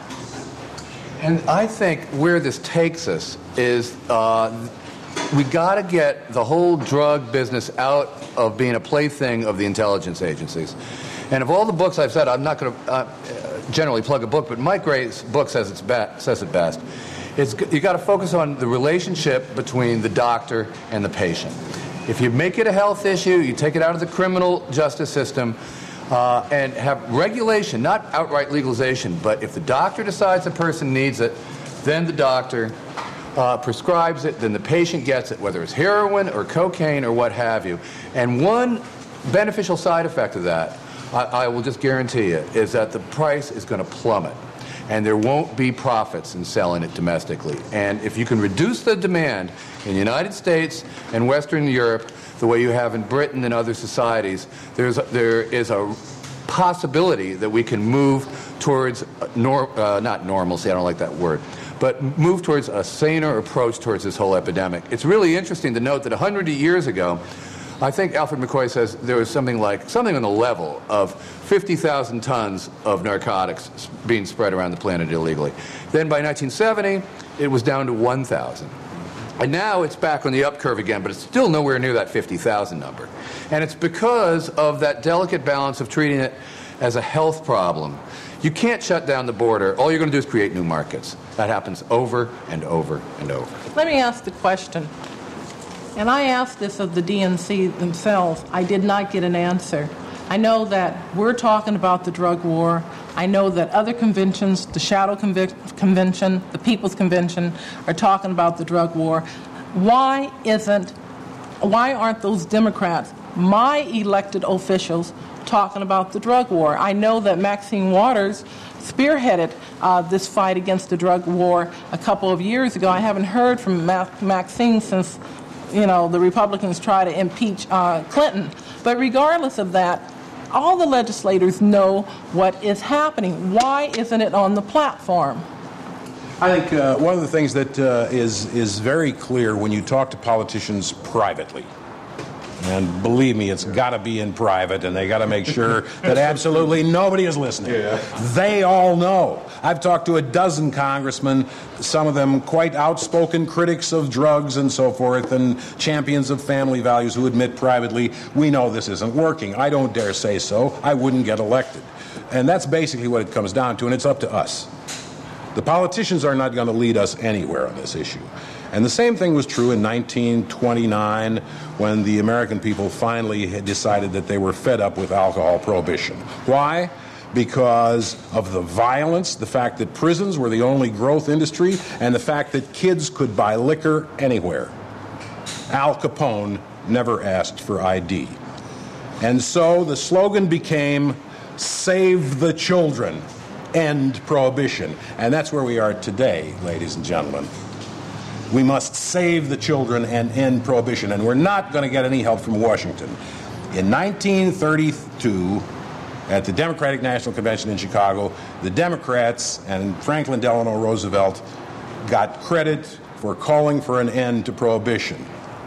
And I think where this takes us is uh, we got to get the whole drug business out of being a plaything of the intelligence agencies. And of all the books I've said, I'm not going to uh, generally plug a book, but Mike Gray's book says, it's be- says it best. It's, you got to focus on the relationship between the doctor and the patient. If you make it a health issue, you take it out of the criminal justice system, Uh, and have regulation, not outright legalization, but if the doctor decides a person needs it, then the doctor uh, prescribes it, then the patient gets it, whether it's heroin or cocaine or what have you. And one beneficial side effect of that, I, I will just guarantee you, is that the price is going to plummet. And there won't be profits in selling it domestically. And if you can reduce the demand in the United States and Western Europe the way you have in Britain and other societies, there's a, there is a possibility that we can move towards nor, uh, not normalcy, I don't like that word, but move towards a saner approach towards this whole epidemic. It's really interesting to note that one hundred years ago, I think Alfred McCoy says there was something like, something on the level of fifty thousand tons of narcotics being spread around the planet illegally. Then by nineteen seventy, it was down to one thousand. And now it's back on the up curve again, but it's still nowhere near that fifty thousand number. And it's because of that delicate balance of treating it as a health problem. You can't shut down the border. All you're going to do is create new markets. That happens over and over and over. Let me ask the question. And I asked this of the D N C themselves. I did not get an answer. I know that we're talking about the drug war. I know that other conventions, the Shadow Convic- Convention, the People's Convention, are talking about the drug war. Why isn't, why aren't those Democrats, my elected officials, talking about the drug war? I know that Maxine Waters spearheaded uh, this fight against the drug war a couple of years ago. I haven't heard from Ma- Maxine since, you know, the Republicans try to impeach uh, Clinton. But regardless of that, all the legislators know what is happening. Why isn't it on the platform? I think uh, one of the things that uh, is is very clear when you talk to politicians privately, and believe me, it's got to be in private, and they got to make sure that absolutely nobody is listening. Yeah. They all know. I've talked to a dozen congressmen, some of them quite outspoken critics of drugs and so forth, and champions of family values who admit privately, we know this isn't working. I don't dare say so. I wouldn't get elected. And that's basically what it comes down to, and it's up to us. The politicians are not going to lead us anywhere on this issue. And the same thing was true in nineteen twenty-nine when the American people finally had decided that they were fed up with alcohol prohibition. Why? Because of the violence, the fact that prisons were the only growth industry, and the fact that kids could buy liquor anywhere. Al Capone never asked for I D. And so the slogan became, "Save the children, end prohibition." And that's where we are today, ladies and gentlemen. We must save the children and end prohibition, and we're not going to get any help from Washington. In nineteen thirty-two, at the Democratic National Convention in Chicago, the Democrats and Franklin Delano Roosevelt got credit for calling for an end to prohibition.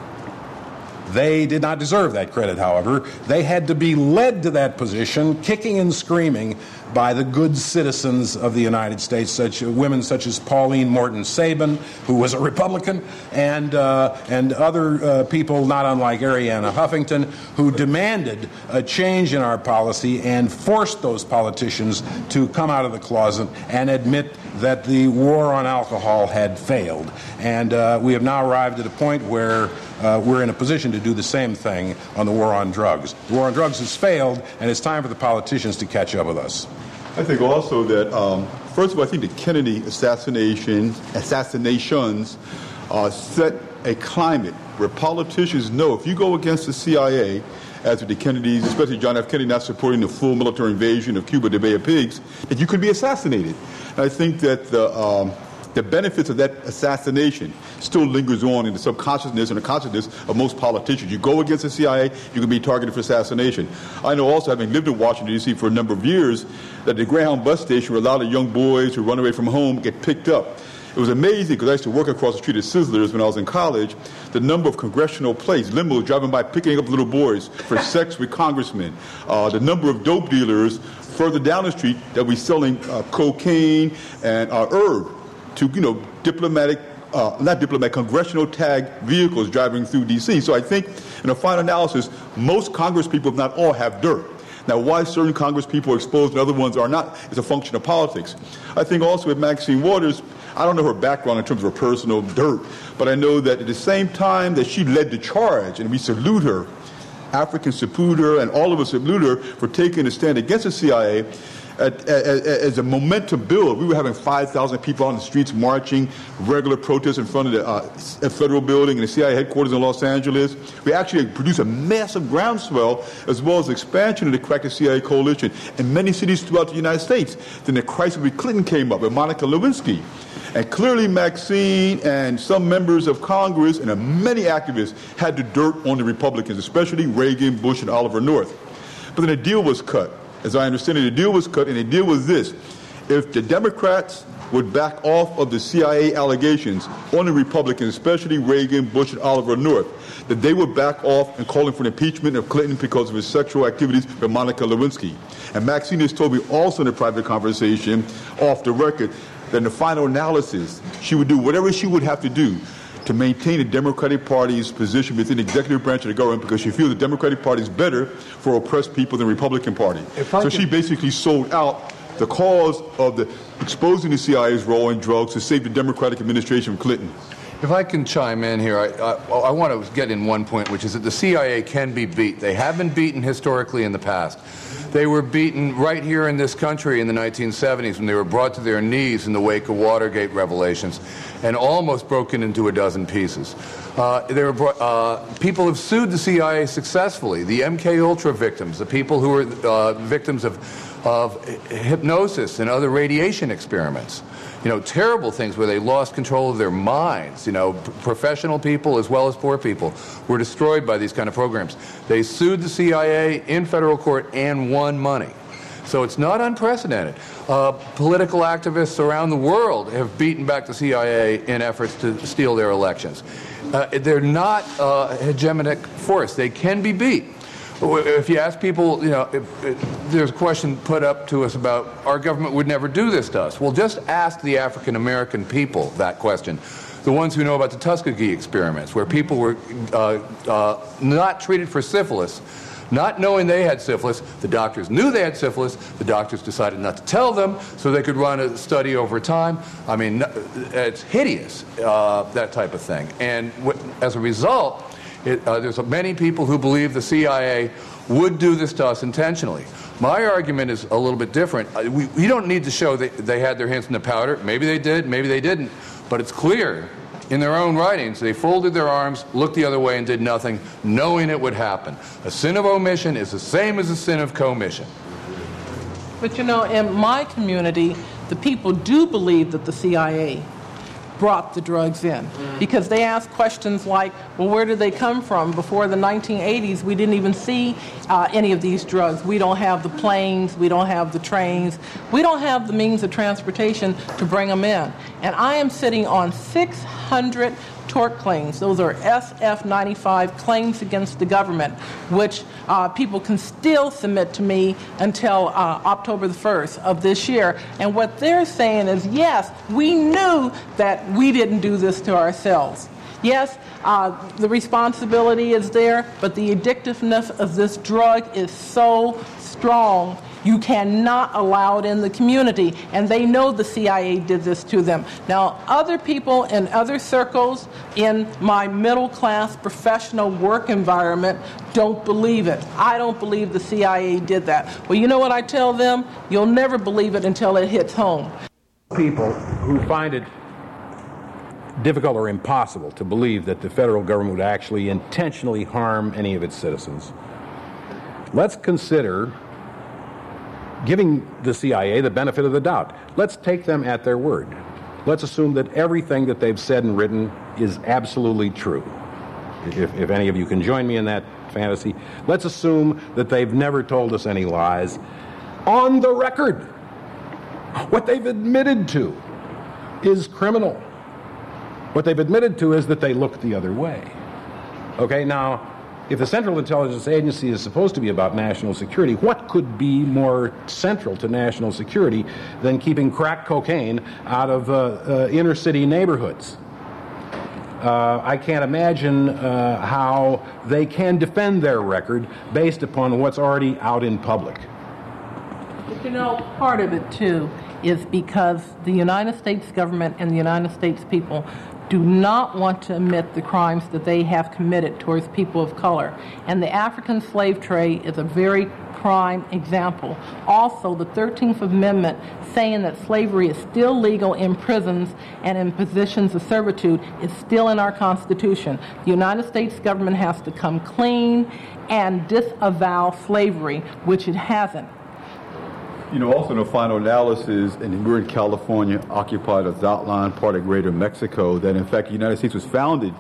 They did not deserve that credit, however. They had to be led to that position, kicking and screaming, by the good citizens of the United States, such women such as Pauline Morton Sabin, who was a Republican, and uh, and other uh, people not unlike Arianna Huffington, who demanded a change in our policy and forced those politicians to come out of the closet and admit that the war on alcohol had failed. And uh, we have now arrived at a point where uh, we're in a position to do the same thing on the war on drugs. The war on drugs has failed, and it's time for the politicians to catch up with us. I think also that, um, first of all, I think the Kennedy assassination, assassinations uh, set a climate where politicians know if you go against the C I A, as with the Kennedys, especially John F. Kennedy not supporting the full military invasion of Cuba, the Bay of Pigs, that you could be assassinated. And I think that the, um, the benefits of that assassination still lingers on in the subconsciousness and the consciousness of most politicians. You go against the C I A, you can be targeted for assassination. I know also, having lived in Washington, D C for a number of years, that the Greyhound bus station where a lot of young boys who run away from home get picked up. It was amazing because I used to work across the street at Sizzlers when I was in college. The number of congressional plates, limos driving by picking up little boys for sex with congressmen. Uh, the number of dope dealers further down the street that we selling uh, cocaine and uh, herb to, you know, diplomatic, uh, not diplomatic, congressional tag vehicles driving through D C. So I think in a final analysis, most Congress people, if not all, have dirt. Now, why certain Congress people are exposed and other ones are not is a function of politics. I think also with Maxine Waters, I don't know her background in terms of her personal dirt, but I know that at the same time that she led the charge, and we salute her, Africans salute her, and all of us salute her for taking a stand against the C I A, At, as, as a momentum build. We were having five thousand people on the streets marching, regular protests in front of the uh, federal building and the C I A headquarters in Los Angeles. We actually produced a massive groundswell as well as expansion of the Crack the C I A coalition in many cities throughout the United States. Then the crisis with Clinton came up with Monica Lewinsky. And clearly Maxine and some members of Congress and many activists had the dirt on the Republicans, especially Reagan, Bush, and Oliver North. But then a deal was cut. as I understand it, the deal was cut, and the deal was this. If the Democrats would back off of the C I A allegations on the Republicans, especially Reagan, Bush, and Oliver North, that they would back off and calling for the impeachment of Clinton because of his sexual activities with Monica Lewinsky. And Maxine has told me also in a private conversation off the record that in the final analysis, she would do whatever she would have to do to maintain the Democratic Party's position within the executive branch of the government because she feels the Democratic Party is better for oppressed people than the Republican Party. So she basically sold out the cause of the exposing the C I A's role in drugs to save the Democratic administration from Clinton. If I can chime in here, I, I, I want to get in one point, which is that the C I A can be beat. They have been beaten historically in the past. They were beaten right here in this country in the nineteen seventies when they were brought to their knees in the wake of Watergate revelations and almost broken into a dozen pieces. Uh, they were brought, uh, people have sued the C I A successfully. The M K Ultra victims, the people who were uh, victims of of hypnosis and other radiation experiments. You know, terrible things where they lost control of their minds. You know, p- professional people as well as poor people were destroyed by these kind of programs. They sued the C I A in federal court and won money. So it's not unprecedented. Uh, political activists around the world have beaten back the C I A in efforts to steal their elections. Uh, they're not a hegemonic force. They can be beat. If you ask people, you know, if, if there's a question put up to us about our government would never do this to us. Well, just ask the African American people that question, the ones who know about the Tuskegee experiments, where people were uh, uh, not treated for syphilis, not knowing they had syphilis. The doctors knew they had syphilis. The doctors decided not to tell them so they could run a study over time. I mean, it's hideous, uh, that type of thing. And w- as a result, It, uh, there's many people who believe the C I A would do this to us intentionally. My argument is a little bit different. Uh, we, we don't need to show that they had their hands in the powder. Maybe they did, maybe they didn't. But it's clear in their own writings they folded their arms, looked the other way, and did nothing, knowing it would happen. A sin of omission is the same as a sin of commission. But you know, in my community, the people do believe that the C I A brought the drugs in because they ask questions like, well, where did they come from? Before the nineteen eighties, we didn't even see uh, any of these drugs. We don't have the planes, we don't have the trains, we don't have the means of transportation to bring them in. And I am sitting on six hundred tort claims. Those are S F ninety-five claims against the government, which uh, people can still submit to me until uh, October the first of this year. And what they're saying is, yes, we knew that we didn't do this to ourselves. Yes, uh, the responsibility is there, but the addictiveness of this drug is so strong. You cannot allow it in the community, and they know the C I A did this to them. Now, other people in other circles in my middle-class professional work environment don't believe it. I don't believe the C I A did that. Well, you know what I tell them? You'll never believe it until it hits home. People who find it difficult or impossible to believe that the federal government would actually intentionally harm any of its citizens, let's consider giving the C I A the benefit of the doubt. Let's take them at their word. Let's assume that everything that they've said and written is absolutely true. If, if any of you can join me in that fantasy, let's assume that they've never told us any lies. On the record, what they've admitted to is criminal. What they've admitted to is that they looked the other way. Okay, now, if the Central Intelligence Agency is supposed to be about national security, what could be more central to national security than keeping crack cocaine out of uh, uh, inner city neighborhoods? Uh, I can't imagine uh, how they can defend their record based upon what's already out in public. But you know, part of it, too, is because the United States government and the United States people do not want to admit the crimes that they have committed towards people of color. And the African slave trade is a very prime example. Also, the thirteenth Amendment saying that slavery is still legal in prisons and in positions of servitude is still in our Constitution. The United States government has to come clean and disavow slavery, which it hasn't. You know, also in the final analysis, and we're in California, occupied as outlined part of Greater Mexico, that in fact the United States was founded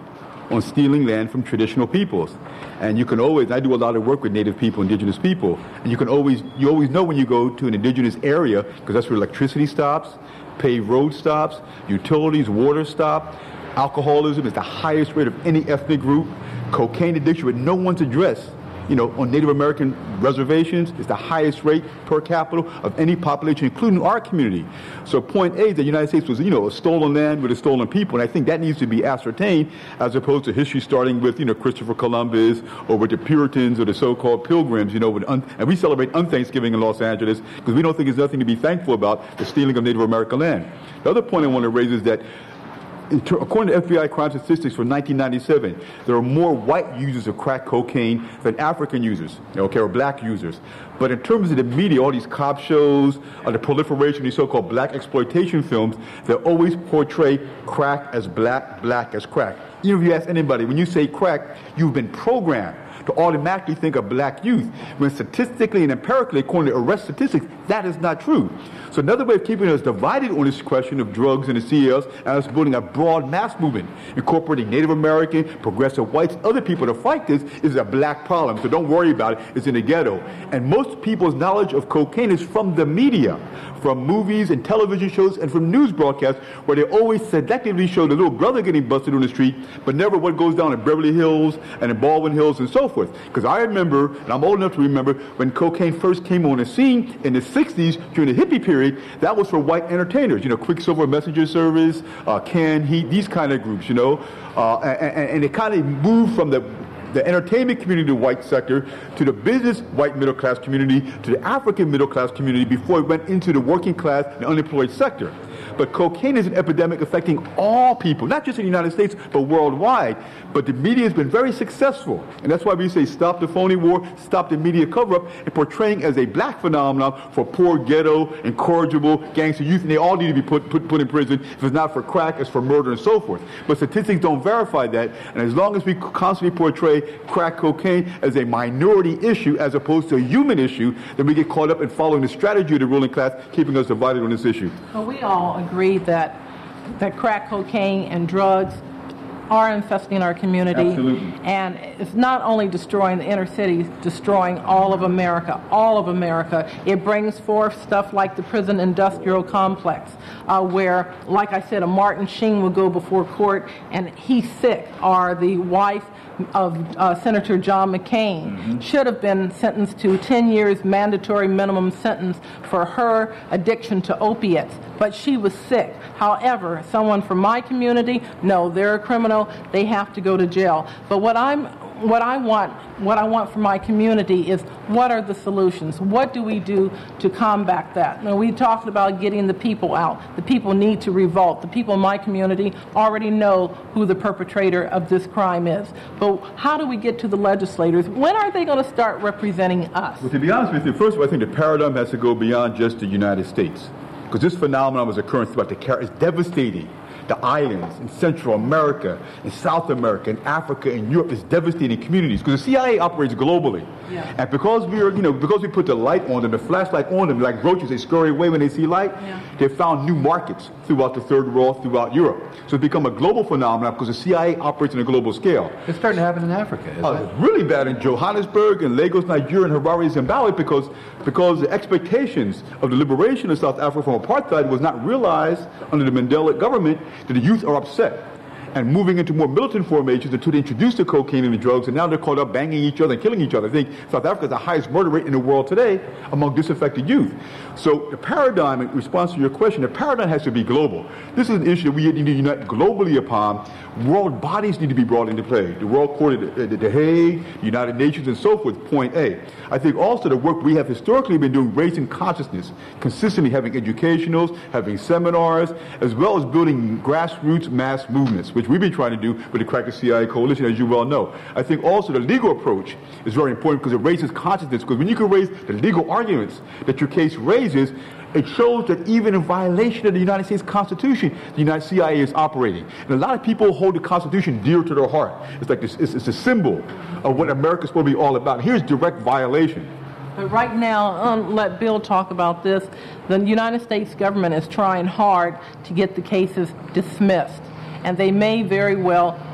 on stealing land from traditional peoples. And you can always, I do a lot of work with Native people, indigenous people, and you can always, you always know when you go to an indigenous area, because that's where electricity stops, paved road stops, utilities, water stop. Alcoholism is the highest rate of any ethnic group. Cocaine addiction, with no one's address, you know, on Native American reservations, is the highest rate per capita of any population, including our community. So point A, the United States was, you know, a stolen land with a stolen people, and I think that needs to be ascertained as opposed to history starting with, you know, Christopher Columbus or with the Puritans or the so-called Pilgrims, you know, with un- and we celebrate un-Thanksgiving in Los Angeles because we don't think there's nothing to be thankful about the stealing of Native American land. The other point I want to raise is that according to F B I crime statistics for nineteen ninety-seven, there are more white users of crack cocaine than African users, okay, or black users. But in terms of the media, all these cop shows, uh, the proliferation of these so-called black exploitation films, they always portray crack as black, black as crack. Even if you ask anybody, when you say crack, you've been programmed to automatically think of black youth, when statistically and empirically, according to arrest statistics, that is not true. So another way of keeping us divided on this question of drugs and the C L S, and us building a broad mass movement, incorporating Native American, progressive whites, other people to fight this, is a black problem. So don't worry about it. It's in the ghetto. And most people's knowledge of cocaine is from the media, from movies and television shows and from news broadcasts, where they always selectively show the little brother getting busted on the street, but never what goes down in Beverly Hills and in Baldwin Hills and so forth. Because I remember, and I'm old enough to remember, when cocaine first came on the scene in the sixties during the hippie period, that was for white entertainers, you know, Quicksilver Messenger Service, uh, Canned Heat, these kind of groups, you know, uh, and, and it kind of moved from the the entertainment community, the white sector, to the business white middle class community, to the African middle class community before it went into the working class and unemployed sector. But cocaine is an epidemic affecting all people, not just in the United States, but worldwide. But the media has been very successful. And that's why we say stop the phony war, stop the media cover-up, and portraying as a black phenomenon for poor, ghetto, incorrigible, gangster youth. And they all need to be put, put, put in prison. If it's not for crack, it's for murder and so forth. But statistics don't verify that. And as long as we constantly portray crack cocaine as a minority issue as opposed to a human issue, then we get caught up in following the strategy of the ruling class, keeping us divided on this issue. Well, we all agree that that crack cocaine and drugs are infesting our community. Absolutely. And it's not only destroying the inner cities, destroying all of America, all of America. It brings forth stuff like the prison industrial complex, uh, where, like I said, a Martin Sheen will go before court and he's sick, or the wife of uh, Senator John McCain mm-hmm. should have been sentenced to ten years mandatory minimum sentence for her addiction to opiates, but she was sick. However, someone from my community, no, they're a criminal, they have to go to jail. But what I'm What I want, what I want for my community is, what are the solutions? What do we do to combat that? Now, we talked about getting the people out. The people need to revolt. The people in my community already know who the perpetrator of this crime is. But how do we get to the legislators? When are they going to start representing us? Well, to be honest with you, first of all, I think the paradigm has to go beyond just the United States, because this phenomenon was occurring throughout the car- it's devastating. The islands in Central America, in South America, in Africa, in Europe is devastating communities, because the C I A operates globally. Yeah. And because we are, you know, because we put the light on them, the flashlight on them, like roaches, they scurry away when they see light. Yeah. They found new markets throughout the third world, throughout Europe. So it's become a global phenomenon because the C I A operates on a global scale. It's starting to happen in Africa, isn't uh, it? It's really bad in Johannesburg and Lagos, Nigeria, and Harare, Zimbabwe, because because the expectations of the liberation of South Africa from apartheid was not realized under the Mandela government, that the youth are upset and moving into more militant formations until they introduce the cocaine and the drugs, and now they're caught up banging each other and killing each other. I think South Africa has the highest murder rate in the world today among disaffected youth. So the paradigm, in response to your question, the paradigm has to be global. This is an issue that we need to unite globally upon. World bodies need to be brought into play. The World Court of the, the Hague, the United Nations, and so forth, point A. I think also the work we have historically been doing, raising consciousness, consistently having educationals, having seminars, as well as building grassroots mass movements, which we've been trying to do with the Crack the C I A Coalition, as you well know. I think also the legal approach is very important because it raises consciousness, because when you can raise the legal arguments that your case raises, it shows that even in violation of the United States Constitution, the United C I A is operating. And a lot of people hold the Constitution dear to their heart. It's like this, it's, it's a symbol of what America's supposed to be all about. Here's direct violation. But right now, um, let Bill talk about this. The United States government is trying hard to get the cases dismissed, and they may very well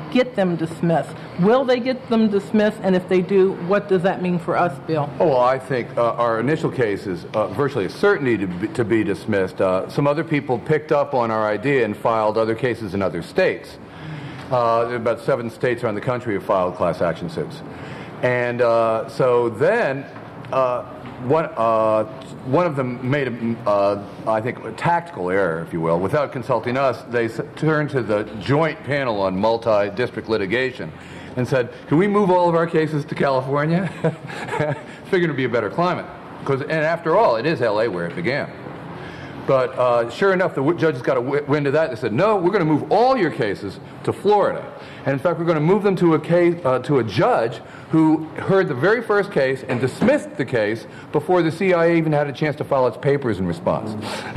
get them dismissed. Will they get them dismissed? And if they do, what does that mean for us, Bill? Oh, well, I think uh, our initial case is uh, virtually a certainty to be, to be dismissed. Uh, some other people picked up on our idea and filed other cases in other states. Uh, about seven states around the country have filed class action suits. And uh, so then uh, one, uh, one of them made, a, uh, I think, a tactical error, if you will. Without consulting us, they s- turned to the Joint Panel on Multi-District Litigation and said, can we move all of our cases to California? Figured it would be a better climate. Because, and after all, it is L A where it began. But uh, sure enough, the w- judges got a w- wind of that. They said, no, we're going to move all your cases to Florida. And in fact, we're going to move them to a case, uh, to a judge who heard the very first case and dismissed the case before the C I A even had a chance to file its papers in response.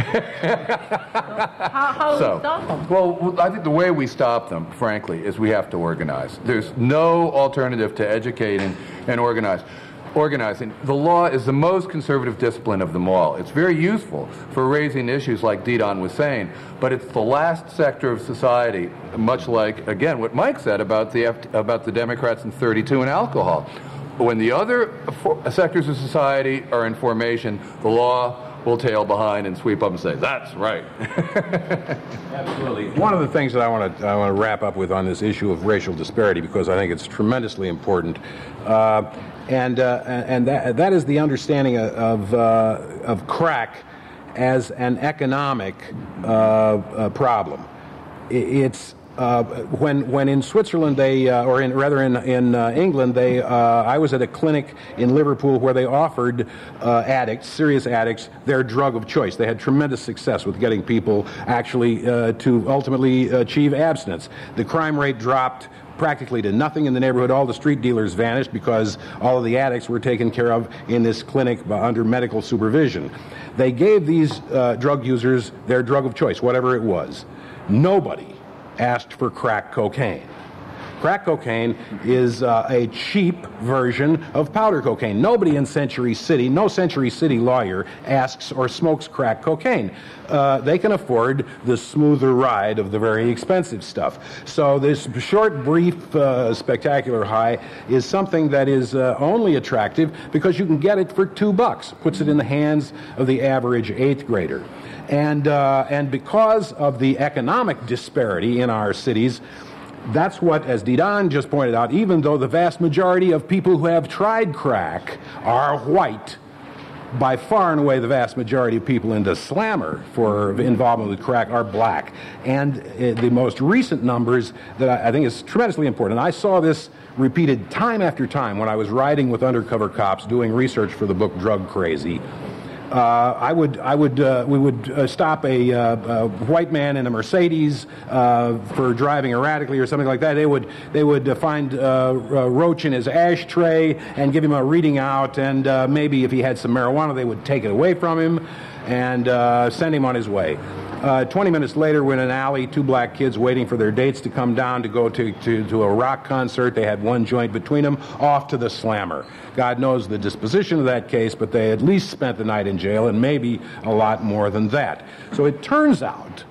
How, how do So, we stop them? well, I think the way we stop them, frankly, is we have to organize. There's no alternative to educating and organize. Organizing. The law is the most conservative discipline of them all. It's very useful for raising issues like Didon was saying, but it's the last sector of society, much like, again, what Mike said about the about the Democrats in thirty-two and alcohol. When the other sectors of society are in formation, the law will tail behind and sweep up and say, that's right. Absolutely. One of the things that I want to I want to wrap up with on this issue of racial disparity, because I think it's tremendously important, uh, and uh, and that that is the understanding of uh, of crack as an economic uh, uh, problem. It's Uh, when when in Switzerland they uh, or in rather in in uh, England they uh, I was at a clinic in Liverpool where they offered uh, addicts, serious addicts, their drug of choice. They had tremendous success with getting people actually uh, to ultimately achieve abstinence. The crime rate dropped practically to nothing in the neighborhood. All the street dealers vanished because all of the addicts were taken care of in this clinic under medical supervision. They gave these uh, drug users their drug of choice, whatever it was. Nobody asked for crack cocaine. Crack cocaine is uh, a cheap version of powder cocaine. Nobody in Century City, no Century City lawyer asks or smokes crack cocaine. Uh, they can afford the smoother ride of the very expensive stuff. So this short, brief, uh, spectacular high is something that is uh, only attractive because you can get it for two bucks. Puts it in the hands of the average eighth grader. And, uh, and because of the economic disparity in our cities, that's what, as Didon just pointed out, even though the vast majority of people who have tried crack are white, by far and away the vast majority of people into slammer for involvement with crack are black. And uh, the most recent numbers that I, I think is tremendously important, and I saw this repeated time after time when I was riding with undercover cops doing research for the book Drug Crazy. Uh, I would, I would, uh, we would uh, stop a, uh, a white man in a Mercedes uh, for driving erratically or something like that. They would, they would uh, find uh, Roach in his ashtray and give him a reading out, and uh, maybe if he had some marijuana, they would take it away from him and uh, send him on his way. Uh, twenty minutes later, we're in an alley, two black kids waiting for their dates to come down to go to, to, to a rock concert. They had one joint between them, off to the slammer. God knows the disposition of that case, but they at least spent the night in jail, and maybe a lot more than that. So it turns out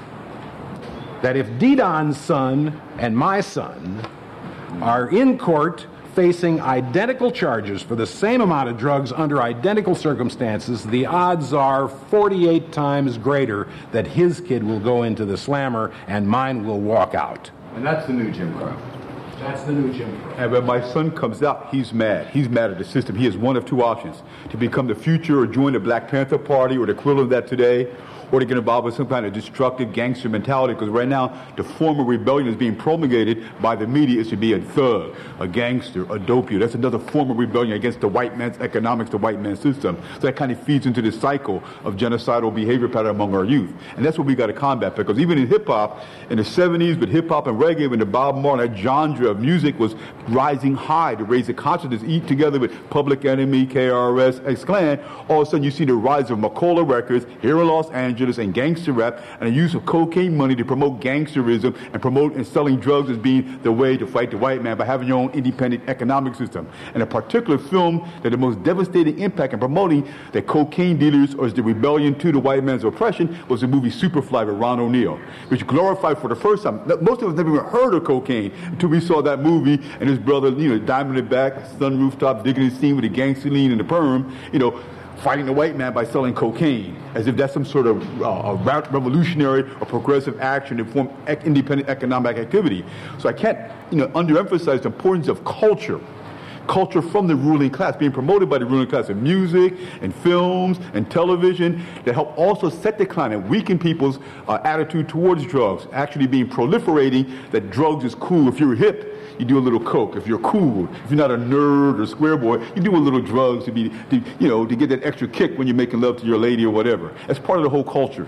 that if Didon's son and my son are in court facing identical charges for the same amount of drugs under identical circumstances, the odds are forty-eight times greater that his kid will go into the slammer and mine will walk out. And that's the new Jim Crow. That's the new Jim Crow. And when my son comes out, he's mad. He's mad at the system. He has one of two options: to become the future or join the Black Panther Party or the equivalent of that today, or to get involved with some kind of destructive gangster mentality, because right now the form of rebellion is being promulgated by the media is to be a thug, a gangster, a dopey. That's another form of rebellion against the white man's economics, the white man's system. So that kind of feeds into this cycle of genocidal behavior pattern among our youth. And that's what we got to combat, because even in hip-hop, in the seventies, with hip-hop and reggae, when the Bob Marley, that genre of music was rising high to raise the consciousness, eat together with Public Enemy, K R S, X-Clan, all of a sudden you see the rise of Macola Records here in Los Angeles, Angeles and gangster rap and the use of cocaine money to promote gangsterism and promote and selling drugs as being the way to fight the white man by having your own independent economic system. And a particular film that had the most devastating impact in promoting the cocaine dealers or the rebellion to the white man's oppression was the movie Superfly with Ron O'Neal, which glorified for the first time. Most of us never even heard of cocaine until we saw that movie and his brother, you know, diamond in the back, sun rooftop, digging his scene with the gangster lean and the perm, you know, fighting the white man by selling cocaine, as if that's some sort of uh, revolutionary or progressive action to form ec- independent economic activity. So I can't, you know, underemphasize the importance of culture. Culture from the ruling class, being promoted by the ruling class in music and films and television that help also set the climate, weaken people's uh, attitude towards drugs, actually being proliferating that drugs is cool. If you're hip, you do a little coke. If you're cool, if you're not a nerd or square boy, you do a little drugs to be, to, you know, to get that extra kick when you're making love to your lady or whatever. That's part of the whole culture.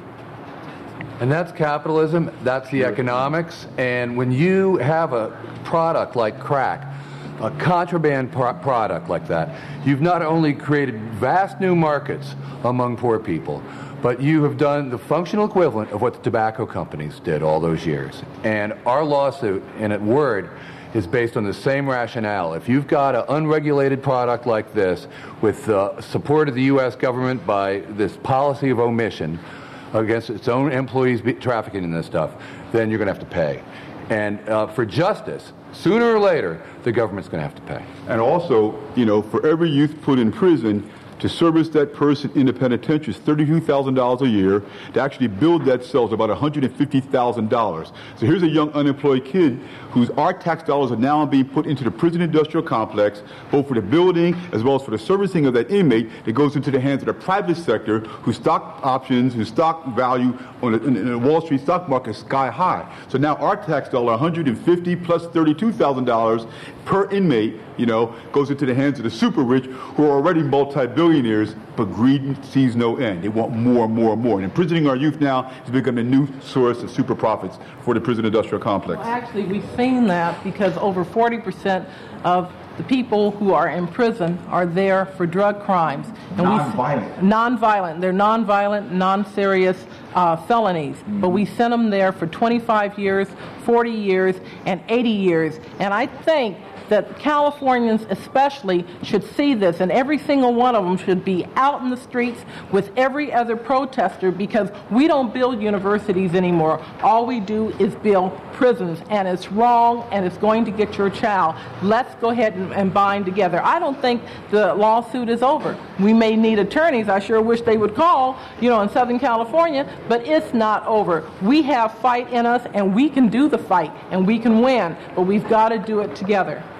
And that's capitalism, that's the economics, and when you have a product like crack, a contraband pro- product like that, you've not only created vast new markets among poor people, but you have done the functional equivalent of what the tobacco companies did all those years. And our lawsuit, in its word, is based on the same rationale. If you've got an unregulated product like this with the support of the U S government by this policy of omission against its own employees be- trafficking in this stuff, then you're going to have to pay. And uh, for justice, sooner or later, the government's going to have to pay. And also, you know, for every youth put in prison, to service that person in the penitentiary is thirty-two thousand dollars a year. To actually build that cell is about one hundred fifty thousand dollars. So here's a young unemployed kid whose our tax dollars are now being put into the prison industrial complex, both for the building as well as for the servicing of that inmate that goes into the hands of the private sector, whose stock options, whose stock value on the, in, in the Wall Street stock market is sky high. So now our tax dollar, one hundred fifty plus thirty-two thousand dollars per inmate, you know, goes into the hands of the super rich who are already multi-billionaires, but greed sees no end. They want more and more and more. And imprisoning our youth now has become a new source of super profits for the prison industrial complex. Well, actually, we've seen that because over forty percent of the people who are in prison are there for drug crimes. And Non-violent. We, non-violent. They're non-violent, non-serious uh, felonies. Mm-hmm. But we send them there for twenty-five years, forty years, and eighty years. And I think that Californians especially should see this, and every single one of them should be out in the streets with every other protester, because we don't build universities anymore. All we do is build prisons, and it's wrong, and it's going to get your child. Let's go ahead and, and bind together. I don't think the lawsuit is over. We may need attorneys. I sure wish they would call, you know, in Southern California, but it's not over. We have fight in us, and we can do the fight, and we can win, but we've got to do it together.